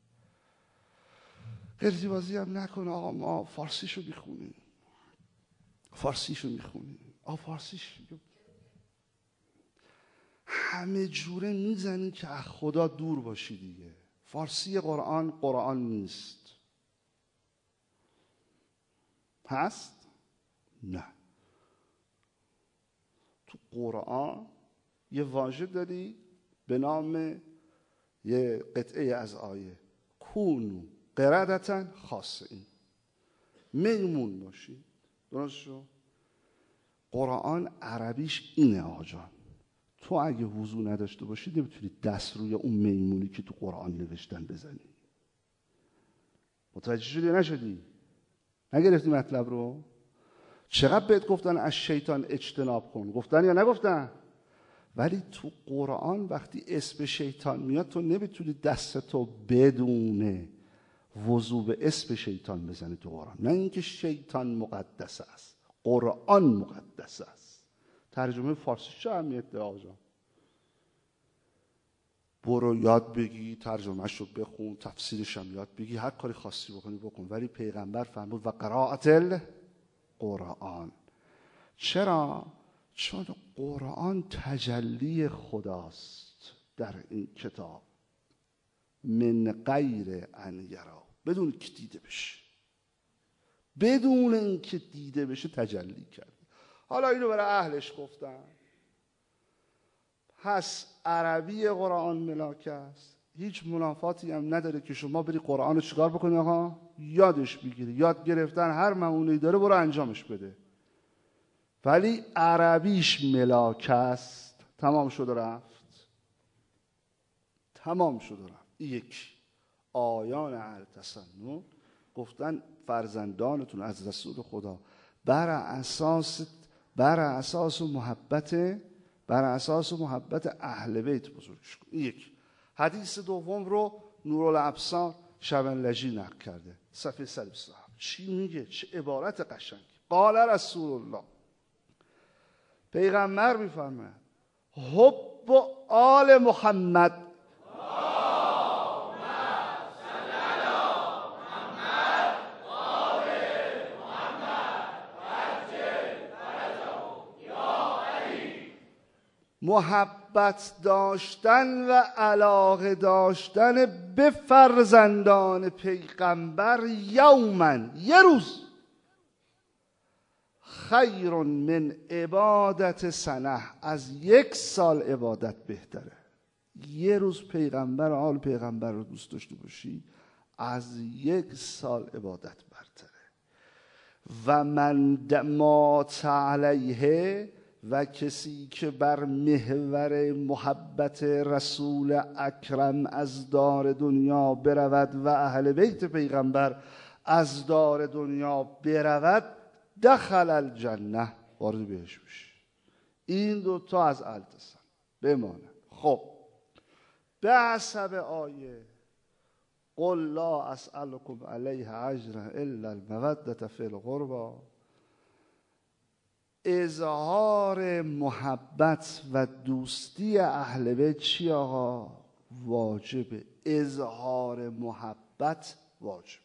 قرزی بازی هم نکنه. آقا ما فارسیشو میخونیم، فارسیشو میخونیم، آقا فارسیش همه جوره میزنی که از خدا دور باشی دیگه. فارسی قرآن قرآن نیست. هست؟ نه. تو قرآن یه واژه داری به نام یه قطعه از آیه، کونو قردتن خاصین، میمون باشی. درست شو؟ قرآن عربیش اینه آقا جان. تو اگه وضو نداشته باشی نمیتونی دست روی اون میمونی که تو قرآن نوشتن بزنی. متوجه شدی نشدی؟ نگرفتی مطلب رو؟ چقدر بهت گفتن از شیطان اجتناب کن، گفتن یا نگفتن؟ ولی تو قرآن وقتی اسم شیطان میاد تو نمیتونی دستتو بدون وضو به اسم شیطان بزنی تو قرآن. نه اینکه شیطان مقدس است، قرآن مقدس است. ترجمه فارسی چه اهمیت داره آقا جان؟ برو یاد بگی، ترجمهش رو بخون، تفسیرش هم یاد بگی، هر کاری خاصی بکنی بکن، ولی پیغمبر فرمود و قرائت القرآن. چرا؟ چون قرآن تجلی خداست در این کتاب، من غیر ان یرا، بدون که دیده بشه، بدون اینکه دیده بشه تجلی کرد. حالا اینو برای اهلش گفتن. پس عربی قرآن ملاک است، هیچ منافاتی هم نداره که شما بری قرآن رو چیکار بکنی آقا؟ یادش بگیری. یاد گرفتن هر معونه‌ای داره برو انجامش بده، ولی عربیش ملاک است. تمام شد و رفت، تمام شد و رفت. یک آیان اهل تسنن گفتن فرزندانتون از رسول خدا بر اساس بر اساس محبت بر اساس محبت اهل بیت بزرگش کن. یک. حدیث دوم رو نورالابصار شبنلجی نقل کرده، صفحه صد و بیست و هفت. چی میگه؟ چه عبارت قشنگی. قال رسول الله، پیغمبر میفرماید حب آل محمد، محبت داشتن و علاقه داشتن به فرزندان پیغمبر یومن، یه روز، خیر من عبادت سنه، از یک سال عبادت بهتره. یه روز پیغمبر آل پیغمبر رو دوست داشته باشی از یک سال عبادت برتره. و من مات علیه، و کسی که بر محور محبت رسول اکرم از دار دنیا برود و اهل بیت پیغمبر از دار دنیا برود، دخل الجنه، وارد بهش بشه. این دوتا از التسن بمانه. خب به حسب آیه قل لا اسألكم علیه اجرا الا المودة فی القربى، اظهار محبت و دوستی اهل بیت چی آقا؟ واجبه. اظهار محبت واجب.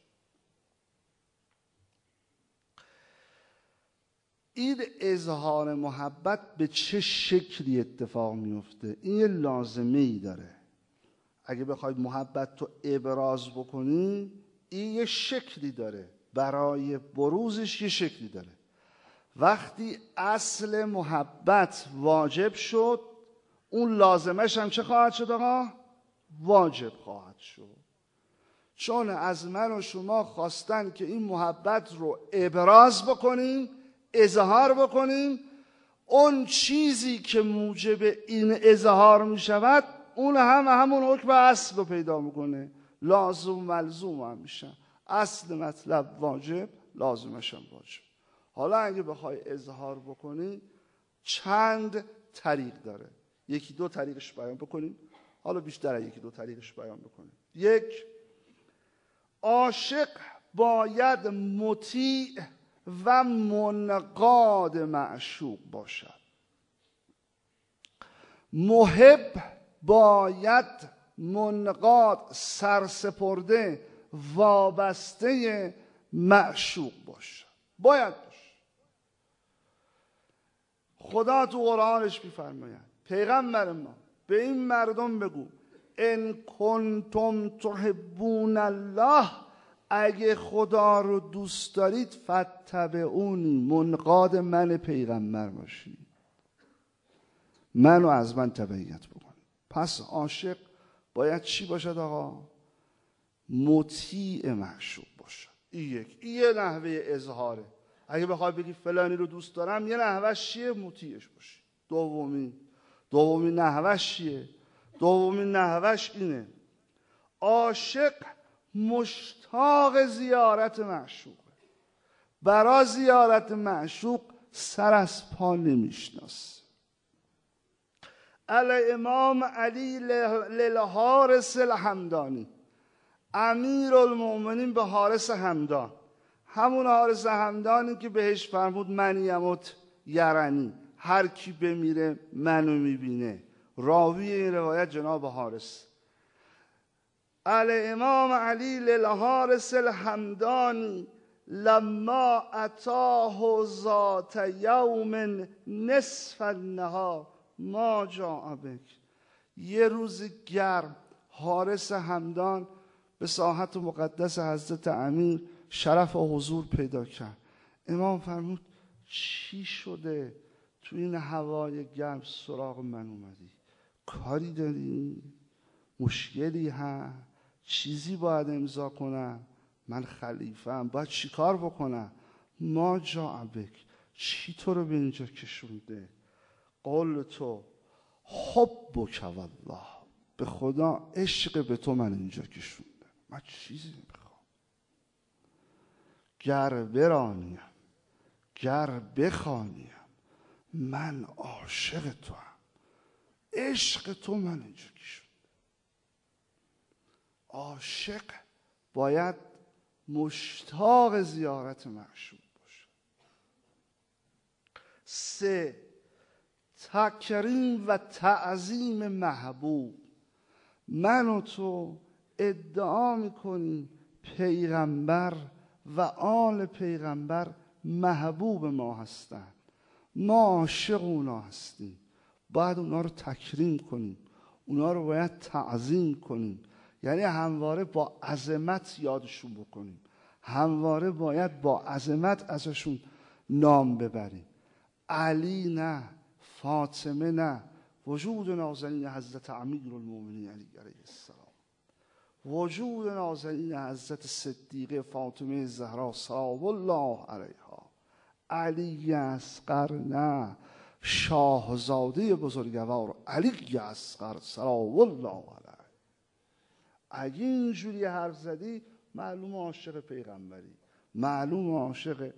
این اظهار محبت به چه شکلی اتفاق میفته؟ این یه لازمه ای داره. اگه بخوای محبت تو ابراز بکنی این یه شکلی داره، برای بروزش یه شکلی داره. وقتی اصل محبت واجب شد، اون لازمش هم چه خواهد شد آقا؟ واجب خواهد شد. چون از من و شما خواستن که این محبت رو ابراز بکنیم، اظهار بکنیم. اون چیزی که موجب این اظهار می شود اون هم همون حکم اصل رو پیدا میکنه، لازم ملزوم هم میشن. اصل مطلب واجب، لازمش هم واجب. حالا اگه بخوای اظهار بکنی چند طریق داره، یکی دو طریقش بیان بکنیم. حالا بیشتر یکی دو طریقش بیان بکنیم. یک، عاشق باید مطیع و منقاد معشوق باشد. محب باید منقاد، سرسپرده، وابسته معشوق باشد. باید باشه. خدا تو قرآنش میفرماید پیغمبر ما به این مردم بگو ان کنتم تحبون الله، اگه خدا رو دوست دارید فاتبعونی، منقاد من پیغمبر باشید، منو از من تبعیت بکنید. پس عاشق باید چی باشد آقا؟ مطیع معشوق باشد. این یک، این یه نحوه اظهاره. اگه بخوای بگی فلانی رو دوست دارم، یه نحوهش چیه؟ مطیعش باشی. دومی دومی نحوهش چیه؟ دومی نحوهش اینه عاشق مشتاق زیارت معشوقه، برای زیارت معشوق سر از پا نمیشناسه. الامام علی للحارث الحمدانی، امیر المؤمنین به حارث همدان، همون حارث همدانی که بهش فرمود من یموت یرنی، هر کی بمیره منو میبینه. راوی این روایت جناب حارث. الامام علی للحارث الحمدانی لما اتاه ذات یوم نصف النهار ما جاء بک، یه روز گرم حارث همدان به ساحت مقدس حضرت امیر شرف و حضور پیدا کرد. امام فرمود چی شده تو این هوای گرم سراغ من اومدی؟ کاری داری؟ مشکلی هست؟ چیزی باید امضا کنم؟ من خلیفه‌ام، باید چی کار بکنم؟ ما جاء بک، چی تو رو به اینجا کشونده؟ قول تو حبک والله، به خدا عشق به تو من اینجا کشونده. من چیزی نمیخوام، گر برانیم گر بخوانیم من عاشق تو هم، عشق تو من اینجا کشونده. عاشق باید مشتاق زیارت معشوق باشه. سه، تکریم و تعظیم محبوب. من و تو ادعا میکنیم پیغمبر و آل پیغمبر محبوب ما هستند، ما عاشق اونا هستیم، باید اونا رو تکریم کنیم، اونا رو باید تعظیم کنیم. یعنی همواره با عظمت یادشون بکنیم، همواره باید با عظمت ازشون نام ببریم. علی نه، فاطمه نه، وجود نازنین حضرت امیر المؤمنین علی علیه السلام، وجود نازنین حضرت صدیقه فاطمه زهرا سلام الله علیها، علی اصغر نه، شاهزاده بزرگوار علی اصغر سلام الله علیه. اگه اینجوری حرف زدی معلوم عاشق پیغمبری، معلوم عاشق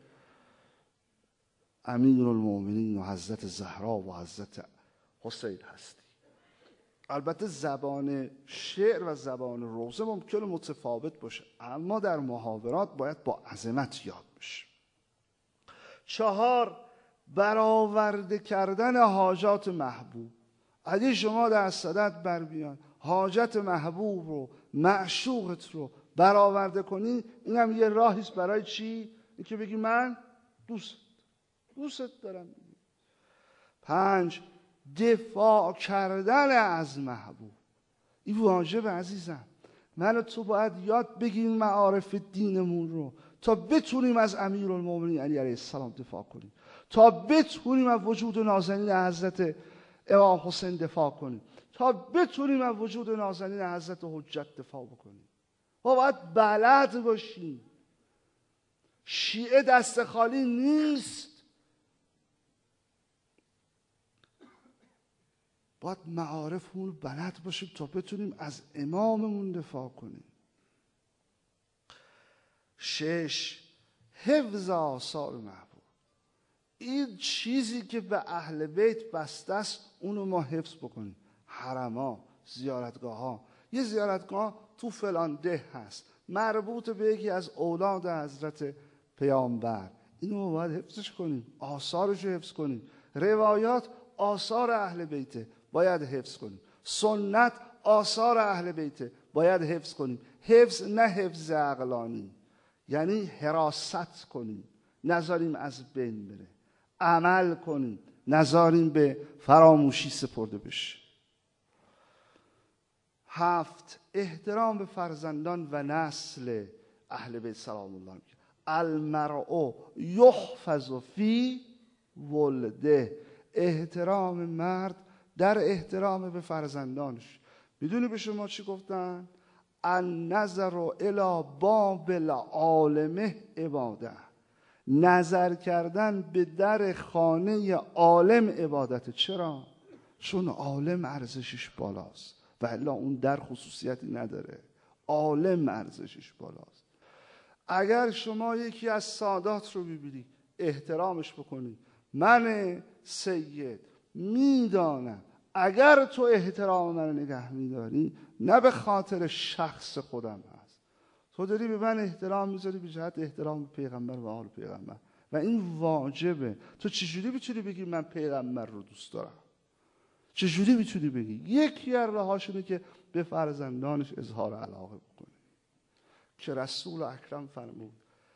امیر المؤمنین و حضرت زهرا و حضرت حسین هستی. البته زبان شعر و زبان روزه ممکنه متفاوت باشه، اما در محاورات باید با عظمت یاد بشه. چهار، برآورده کردن حاجات محبوب. اگه شما در صدد بر بیان حاجت محبوب رو، معشوقت رو برآورده کنی، این هم یه راهیست برای چی؟ این که بگی من دوست دوست دارم. پنج، دفاع کردن از محبوب. این واجب عزیزم. من و تو باید یاد بگیریم معارف دینمون رو تا بتونیم از امیرالمومنین علی علیه السلام دفاع کنیم، تا بتونیم از وجود نازنین حضرت امام حسین دفاع کنیم، تا بتونیم از وجود نازنین حضرت حجت دفاع بکنیم. ما باید بلد باشیم. شیعه دست خالی نیست. باید معارفمون بلد باشیم تا بتونیم از اماممون دفاع کنیم. شش، حفظ آثار محبوب. این چیزی که به اهل بیت بسته است اونو ما حفظ بکنیم. حرما، زیارتگاه ها. یه زیارتگاه تو فلان ده هست مربوط به یکی از اولاد حضرت پیامبر، اینو ما باید حفظش کنیم، آثارش رو حفظ کنیم. روایات آثار اهل بیته، باید حفظ کنیم. سنت آثار اهل بیته، باید حفظ کنیم. حفظ نه حفظ عقلانی، یعنی حراست کنیم، نذاریم از بین بره. عمل کنیم، نذاریم به فراموشی سپرده بشه. هفت، احترام به فرزندان و نسل اهل بیت سلام الله علیهم. المرء یحفظ فی ولده. احترام مرد در احترام به فرزندانش. میدونی به شما چی گفتن؟ النظر الی باب العالم عباده. نظر کردن به در خانه عالم عبادت. چرا؟ چون عالم ارزشش بالاست و الا اون در خصوصیتی نداره. عالم ارزشش بالاست. اگر شما یکی از سادات رو ببینی احترامش بکنی، من سید میدانم اگر تو احترام من نگه میداری نه به خاطر شخص خودم هست، تو داری به من احترام میذاری به جهت احترام به پیغمبر و آل پیغمبر و این واجبه. تو چجوری میتونی بگی من پیغمبر رو دوست دارم؟ چجوری میتونی بگی؟ یکی از راهاشونه که به فرزندانش اظهار علاقه بکنه که رسول اکرم فرمود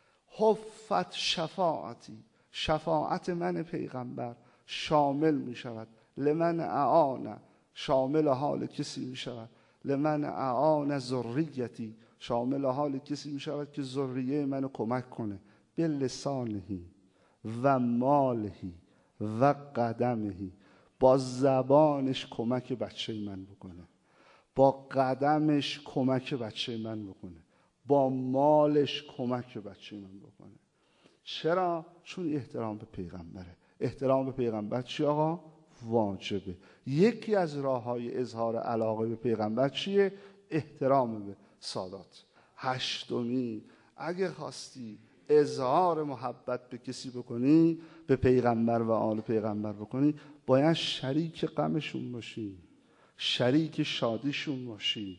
حفت شفاعتی، شفاعت من پیغمبر شامل می شود لمن اعان، شامل حال کسی می شود لمن اعان ذریتی، شامل حال کسی می شود که ذریه منو کمک کنه به لسانهی و مالهی و قدمهی، با زبانش کمک بچه من بکنه، با قدمش کمک بچه من بکنه، با مالش کمک بچه من بکنه. چرا؟ چون احترام به پیغمبره. احترام به پیغمبر چی آقا؟ واجبه. یکی از راه‌های اظهار علاقه به پیغمبر چیه؟ احترام به سادات. هشتمی، اگه خواستی اظهار محبت به کسی بکنی، به پیغمبر و آل پیغمبر بکنی، باید شریک غمشون باشی، شریک شادیشون باشی.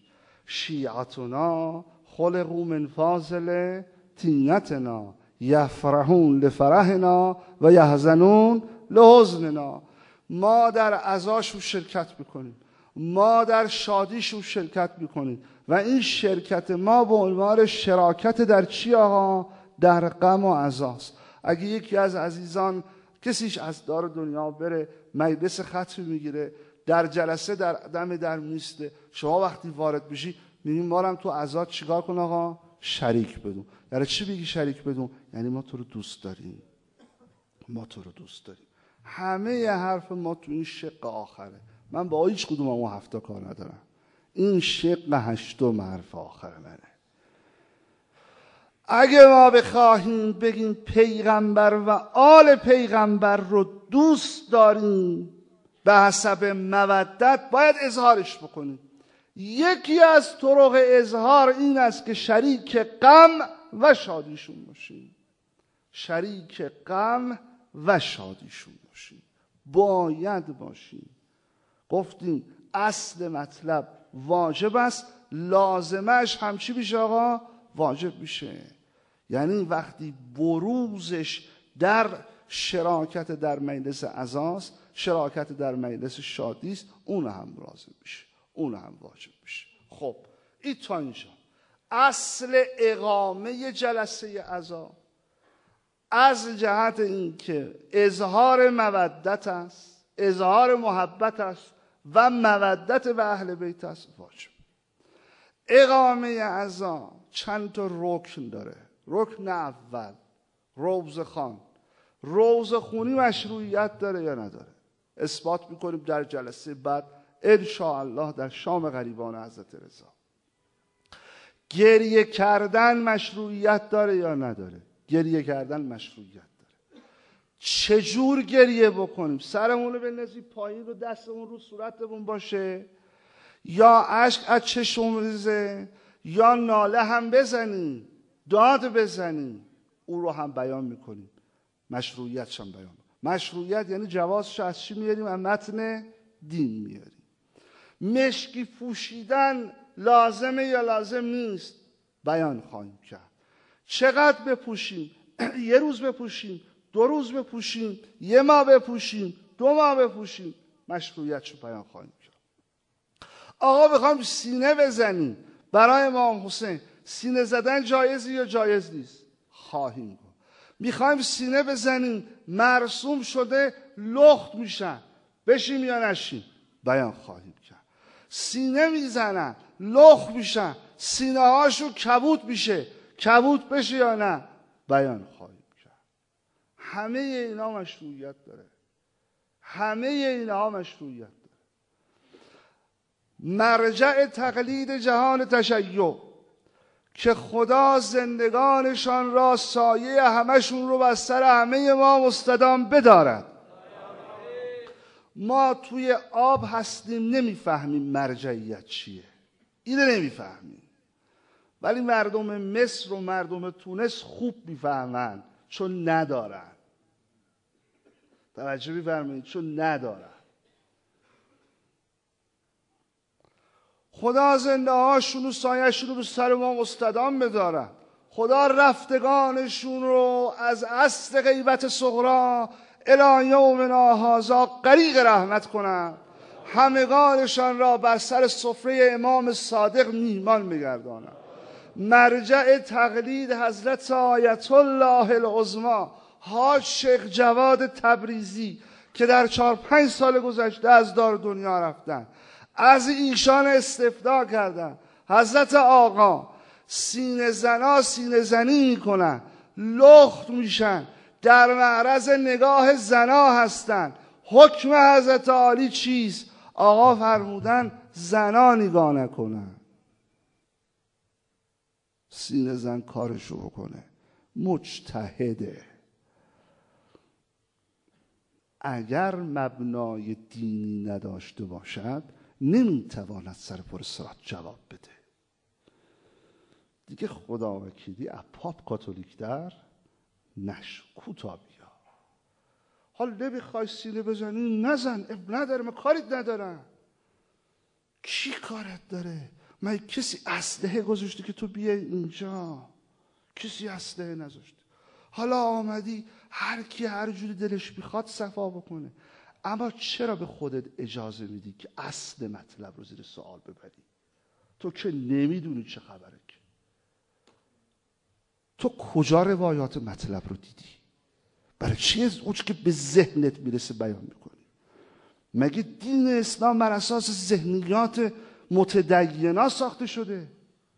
شیعتنا خلقوا من فاضل طینتنا یفرحون لفرحنا و یحزنون لحزننا. ما در عزاشون شرکت میکنیم، ما در شادیشون شرکت میکنیم و این شرکت ما به عنوان شراکت در چی آقا؟ در غم و عزاست. اگه یکی از عزیزان کسیش از دار دنیا بره، مجلس ختم میگیره، در جلسه در دم در میسته، شما وقتی وارد بشی میگیم مارم تو عزات چیکار کن آقا؟ شریک بدون. یعنی چی بگی شریک بدون؟ یعنی ما تو رو دوست داریم، ما تو رو دوست داریم. همه ی حرف ما تو این شق آخره. من با هیچ کدوم اون هفته کار ندارم، این شق هشتم حرف آخر منه. اگه ما بخواهیم بگیم پیغمبر و آل پیغمبر رو دوست داریم به حسب مودت، باید اظهارش بکنیم. یکی از طرق اظهار این است که شریک غم و شادیشون باشیم، شریک غم و شادیشون باشیم، باید باشیم. گفتیم اصل مطلب واجب است، لازمش هم چی میشه آقا؟ واجب میشه. یعنی وقتی بروزش در شراکت در مجلس عزاست، شراکت در مجلس شادی است، اون هم لازم میشه، اون هم واجب میشه. خب این تا اینجا اصل اقامه جلسه عزا از جهت اینکه اظهار مودت است، اظهار محبت است و مودت به اهل بیت است، واجب. اقامه عزا چند تا رکن داره. رکن اول روزخوان. روزخونی مشروعیت داره یا نداره؟ اثبات میکنیم در جلسه بعد انشاءالله در شام غریبان حضرت رضا. گریه کردن مشروعیت داره یا نداره؟ گریه کردن مشروعیت داره. چجور گریه بکنیم؟ سرمون رو بندازیم پایین و دستمون رو صورتمون باشه، یا اشک از چشم ریزه، یا ناله هم بزنیم، داد بزنیم، او رو هم بیان میکنیم، مشروعیتش هم بیان میکنیم. مشروعیت یعنی جوازش از چی میاریم؟ از متن دین میاریم. مشکی پوشیدن لازمه یا لازم نیست؟ بیان خواهیم کرد. چقدر بپوشیم؟ یه روز بپوشیم، دو روز بپوشیم، یه ماه بپوشیم، دو ماه بپوشیم، مشروعیتش رو بیان خواهیم کرد. آقا بخوام سینه بزنیم برای امام حسین، سینه زدن جایزی یا جایز نیست؟ خواهیم گفت. میخوایم سینه بزنیم مرسوم شده لخت میشن، بشیم یا نشیم؟ بیان خواهیم کرد. سینه میزنن لخت میشن، سینه هاشون کبود میشه، کبود بشه یا نه؟ بیان خواهیم کرد. همه اینا مشروعیت داره، همه اینا مشروعیت داره. مرجع تقلید جهان تشیع که خدا زندگانشان را سایه همشون رو بر سر همه ما مستدام بدارد. ما توی آب هستیم نمیفهمیم مرجعیت چیه، اینو نمیفهمیم، ولی مردم مصر و مردم تونس خوب میفهمن چون ندارن. توجه می‌فرمایید؟ چون ندارن. خدا زنده هاشون و سایه‌شون رو به سر ما مستدام بدارن. خدا رفتگانشون رو از اصل غیبت صغرا الی یومنا هذا غریق رحمت کنن، همگانشان را بر سر سفره امام صادق میهمان بگردانن. مرجع تقلید حضرت آیت الله العظمی حاج شیخ جواد تبریزی که در چهار پنج سال گذشته از دار دنیا رفتن، از ایشان استفدا کردن. حضرت آقا سینه زنا سینه زنی میکنن، لخت میشن، در معرض نگاه زنا هستن. حکم حضرت عالی چیست؟ آقا فرمودن زنا نگاه نکنن. سینه زن کارشو بکنه، مجتهده. اگر مبنای دینی نداشته باشد نمیتواند سر پرسرات جواب بده. دیگه خدا وکیلی اپاپ کاتولیک در نشو، کوتاه بیا. حال نمیخوای سینه بزنی نزن، اب نداره، من کاریت ندارم. کی کارت داره؟ من کسی اسلحه گذاشته که تو بیای اینجا؟ کسی اسلحه نذاشته. حالا آمدی هر کی هر جوری دلش میخواد صفا بکنه، اما چرا به خودت اجازه میدی که اصل مطلب رو زیر سوال ببری؟ تو که نمیدونی چه خبره که. تو کجا روایات مطلب رو دیدی؟ برای چی از اون که به ذهنت میرسه بیان میکنی؟ مگه دین اسلام بر اساس ذهنیات متدینا ساخته شده؟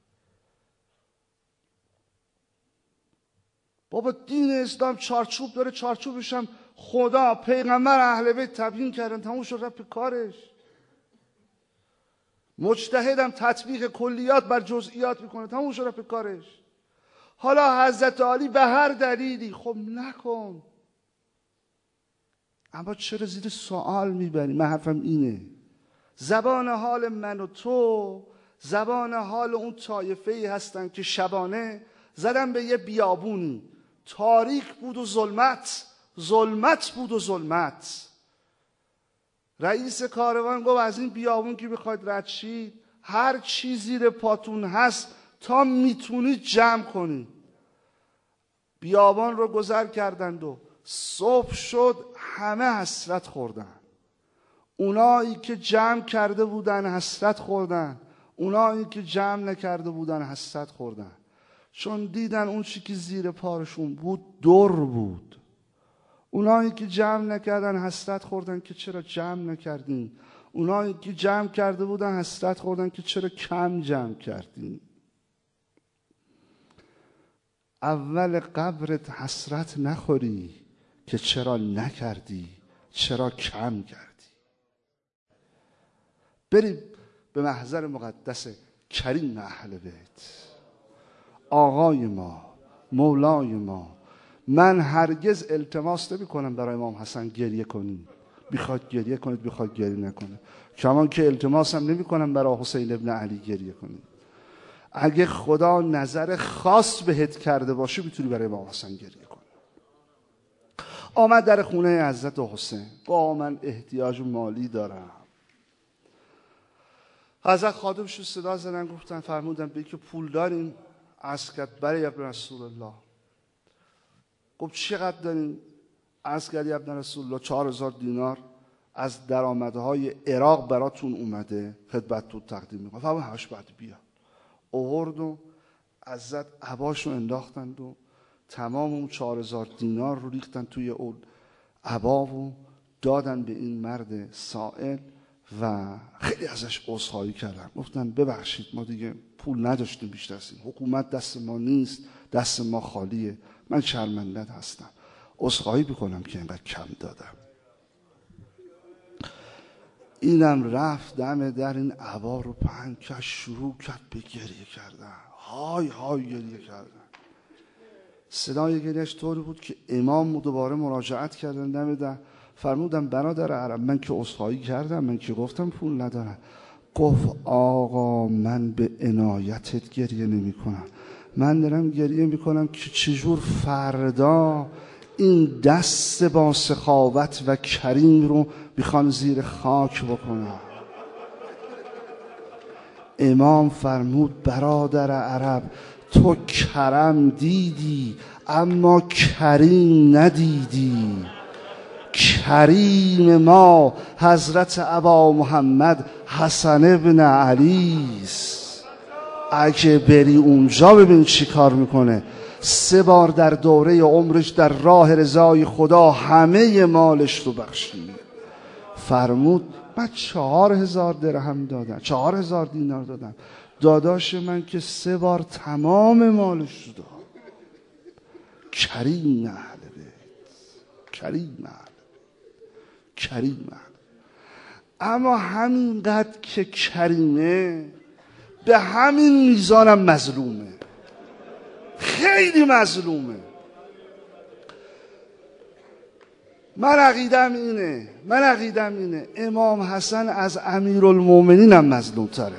بابا دین اسلام چارچوب داره، چارچوبش هم خدا پیغمبر اهل بیت تبیین کردن، تموم شد رفت به کارش. مجتهدم تطبیق کلیات بر جزئیات میکنه، تموم شد رفت به کارش. حالا حضرت علی به هر دلیلی خب نکن، اما چرا زیر سوال میبری؟ من حرفم اینه، زبان حال من و تو زبان حال اون طایفه‌ای هستن که شبانه زدن به یه بیابونی، تاریک بود و ظلمت، ظلمت بود و ظلمت. رئیس کاروان گفت از این بیابون که میخواید رد شید هر چی زیر پاتون هست تا میتونید جمع کنید. بیابان رو گذر کردند و صبح شد همه حسرت خوردن. اونایی که جمع کرده بودن حسرت خوردن، اونایی که جمع نکرده بودن حسرت خوردن، چون دیدن اون چی که زیر پارشون بود در بود. اونایی که جمع نکردن حسرت خوردن که چرا جمع نکردین. اونایی که جمع کرده بودن حسرت خوردن که چرا کم جمع کردین. اول قبرت حسرت نخوری که چرا نکردی، چرا کم کردی. بریم به محضر مقدس کریم اهل بیت. آقای ما، مولای ما، من هرگز التماس نمی کنم برای امام حسن گریه کنید، بخواد گریه کنید بخواد گریه نکنید. کمان که التماس هم نمی کنم برای حسین ابن علی گریه کنید. اگه خدا نظر خاص بهت کرده باشه میتونی برای امام حسن گریه کنی. آمد در خونه حضرت حسین، با من احتیاج مالی دارم. حضرت خادمشو صدا زدن، گفتن فرمودن به که پول داریم. عرض کرد برای ابن رسول الله. گفت چقدر داریم؟ عرض کردی ابن رسول الله چهار هزار دینار از درآمدهای عراق براتون اومده خدمتتون تقدیم میکنم. فرمود همش بعد بیا. آورد و حضرت عباشو انداختند و تمام اون چهار هزار دینار رو ریختن توی اون عبا و دادن به این مرد سائل و خیلی ازش عذرخواهی کردن. گفتن ببخشید ما دیگه پول نداشتیم بیشتر از این، حکومت دست ما نیست، دست ما خالیه، من شرمنده هستم، عذرخواهی میکنم که اینقدر کم دادم. اینم رفت دم در این عبا رو پهن کرد، شروع کرد به گریه کردن، های های گریه کردن. صدای گریهش طوری بود که امام دوباره مراجعت کردن دم در. فرمودم برادر عرب من که عذرخواهی کردم، من که گفتم پول ندارم. گفت آقا من به عنایتت گریه نمی کنم، من دارم گریه می کنم که چجور فردا این دست با سخاوت و کریم رو میخوان زیر خاک بکنم. امام فرمود برادر عرب تو کرم دیدی اما کریم ندیدی. کریم ما حضرت ابا محمد حسن ابن علی است. اگه بری اونجا ببین چی کار میکنه. سه بار در دوره عمرش در راه رضای خدا همه مالش رو بخشید. فرمود من چهار هزار درهم دادم، چهار هزار دینار دادم، داداش من که سه بار تمام مالش رو داد. کریم اهل بیت، کریم اهل کریم اهل. اما همینقدر که کریمه به همین میزانم مظلومه، خیلی مظلومه. من عقیدم اینه من عقیدم اینه امام حسن از امیرالمومنین هم مظلوم تره.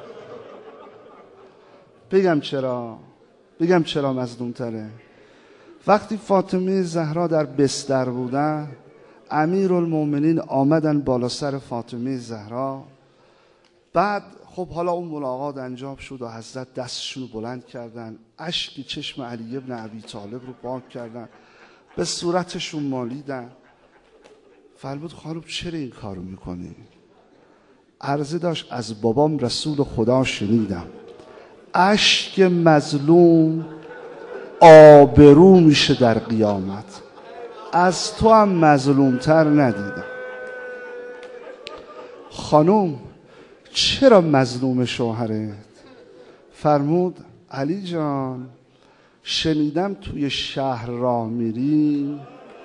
بگم چرا بگم چرا مظلوم تره. وقتی فاطمه زهرا در بستر بودن، امیرالمومنین آمدن بالا سر فاطمه زهرا. بعد خب حالا اون ملاقات انجام شد و حضرت دستشون رو بلند کردن، اشک چشم علی ابن ابی طالب رو پاک کردن، به صورتشون مالیدن. فرمود خانم چرا این کارو میکنی؟ عرضه داشت از بابام رسول خدا شنیدم اشک مظلوم آبرو میشه در قیامت، از تو هم مظلومتر ندیدم. خانم چرا مظلوم شوهرت؟ فرمود علی جان شنیدم توی شهر راه میری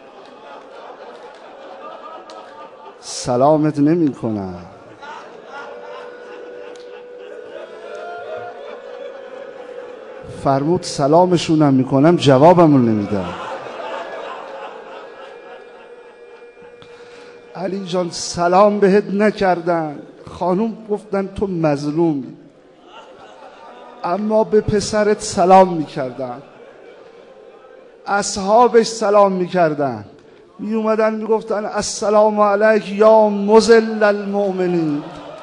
سلامت نمی کنم. فرمود سلامشونم میکنم جوابمون نمیدم. علی جان سلام بهت نکردن. خانم گفتن تو مظلومی، اما به پسرت سلام میکردن، اصحابش سلام میکردن، می اومدن می گفتن السلام علیک یا مذل المؤمنین.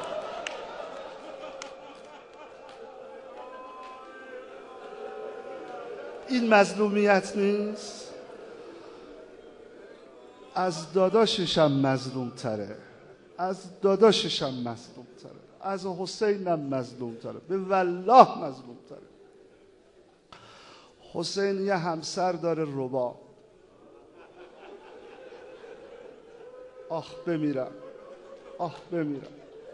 این مظلومیت نیست؟ از داداششم مظلوم تره، از داداششم مظلوم تره، از حسینم مظلوم تره، به والله مظلوم تره. حسین یه همسر داره ربا. آخ بمیرم، آخ بمیرم.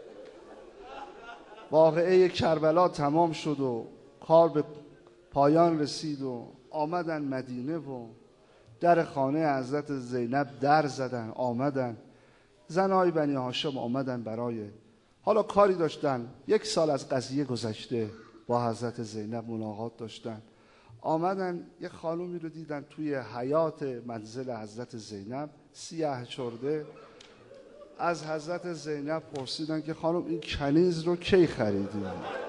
واقعه کربلا تمام شد و کار به پایان رسید و آمدن مدینه و در خانه حضرت زینب در زدن. آمدن زنهای بنی هاشم آمدن برای، حالا کاری داشتن، یک سال از قضیه گذشته، با حضرت زینب ملاقات داشتن. آمدن یه خانومی رو دیدن توی حیاط منزل حضرت زینب، سیاه چرده. از حضرت زینب پرسیدن که خانم این کنیز رو کی خریدی؟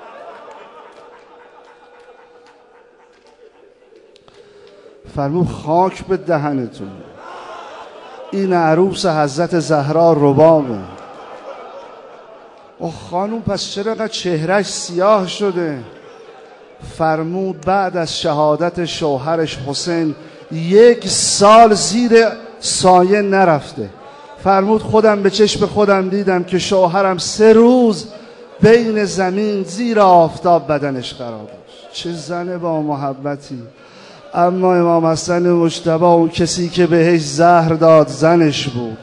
فرمود خاک به دهنتون، این عروس حضرت زهرا ربابه. او خانم پس چرا اینقدر چهرش سیاه شده؟ فرمود بعد از شهادت شوهرش حسین یک سال زیر سایه نرفته. فرمود خودم به چشم خودم دیدم که شوهرم سه روز بین زمین زیر آفتاب بدنش قرار داشت. چه زن با محبتی. اما امام حسن مجتبی اون کسی که بهش زهر داد زنش بود.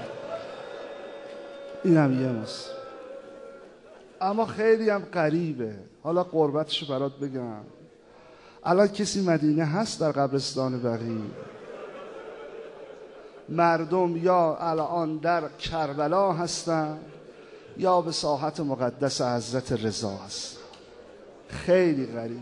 اینم یه مصر. اما خیلی هم غریبه. حالا قربتشو برات بگم. الان کسی مدینه هست در قبرستان بقیع؟ مردم یا الان در کربلا هستن یا به ساحت مقدس حضرت رضا هست. خیلی غریبه.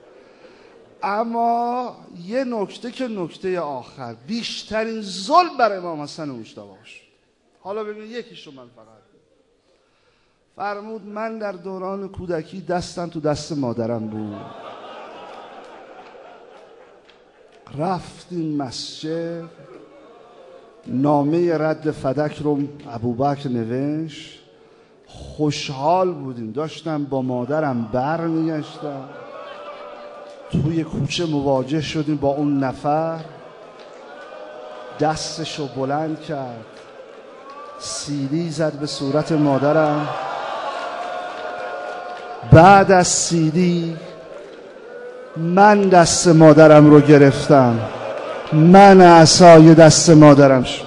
اما یه نکته که نکته آخر، بیشترین ظلم بر امام حسن مجتبی شد. حالا ببین یکیشو من فقط فرمود من در دوران کودکی دستم تو دست مادرم بود، رفتیم مسجد، نامه رد فدک رو ابوبکر نوشت، خوشحال بودیم، داشتم با مادرم بر میگشتم، توی کوچه مواجه شدیم با اون نفر، دستشو بلند کرد، سیلی زد به صورت مادرم. بعد از سیلی من دست مادرم رو گرفتم، من عصای دست مادرم شد.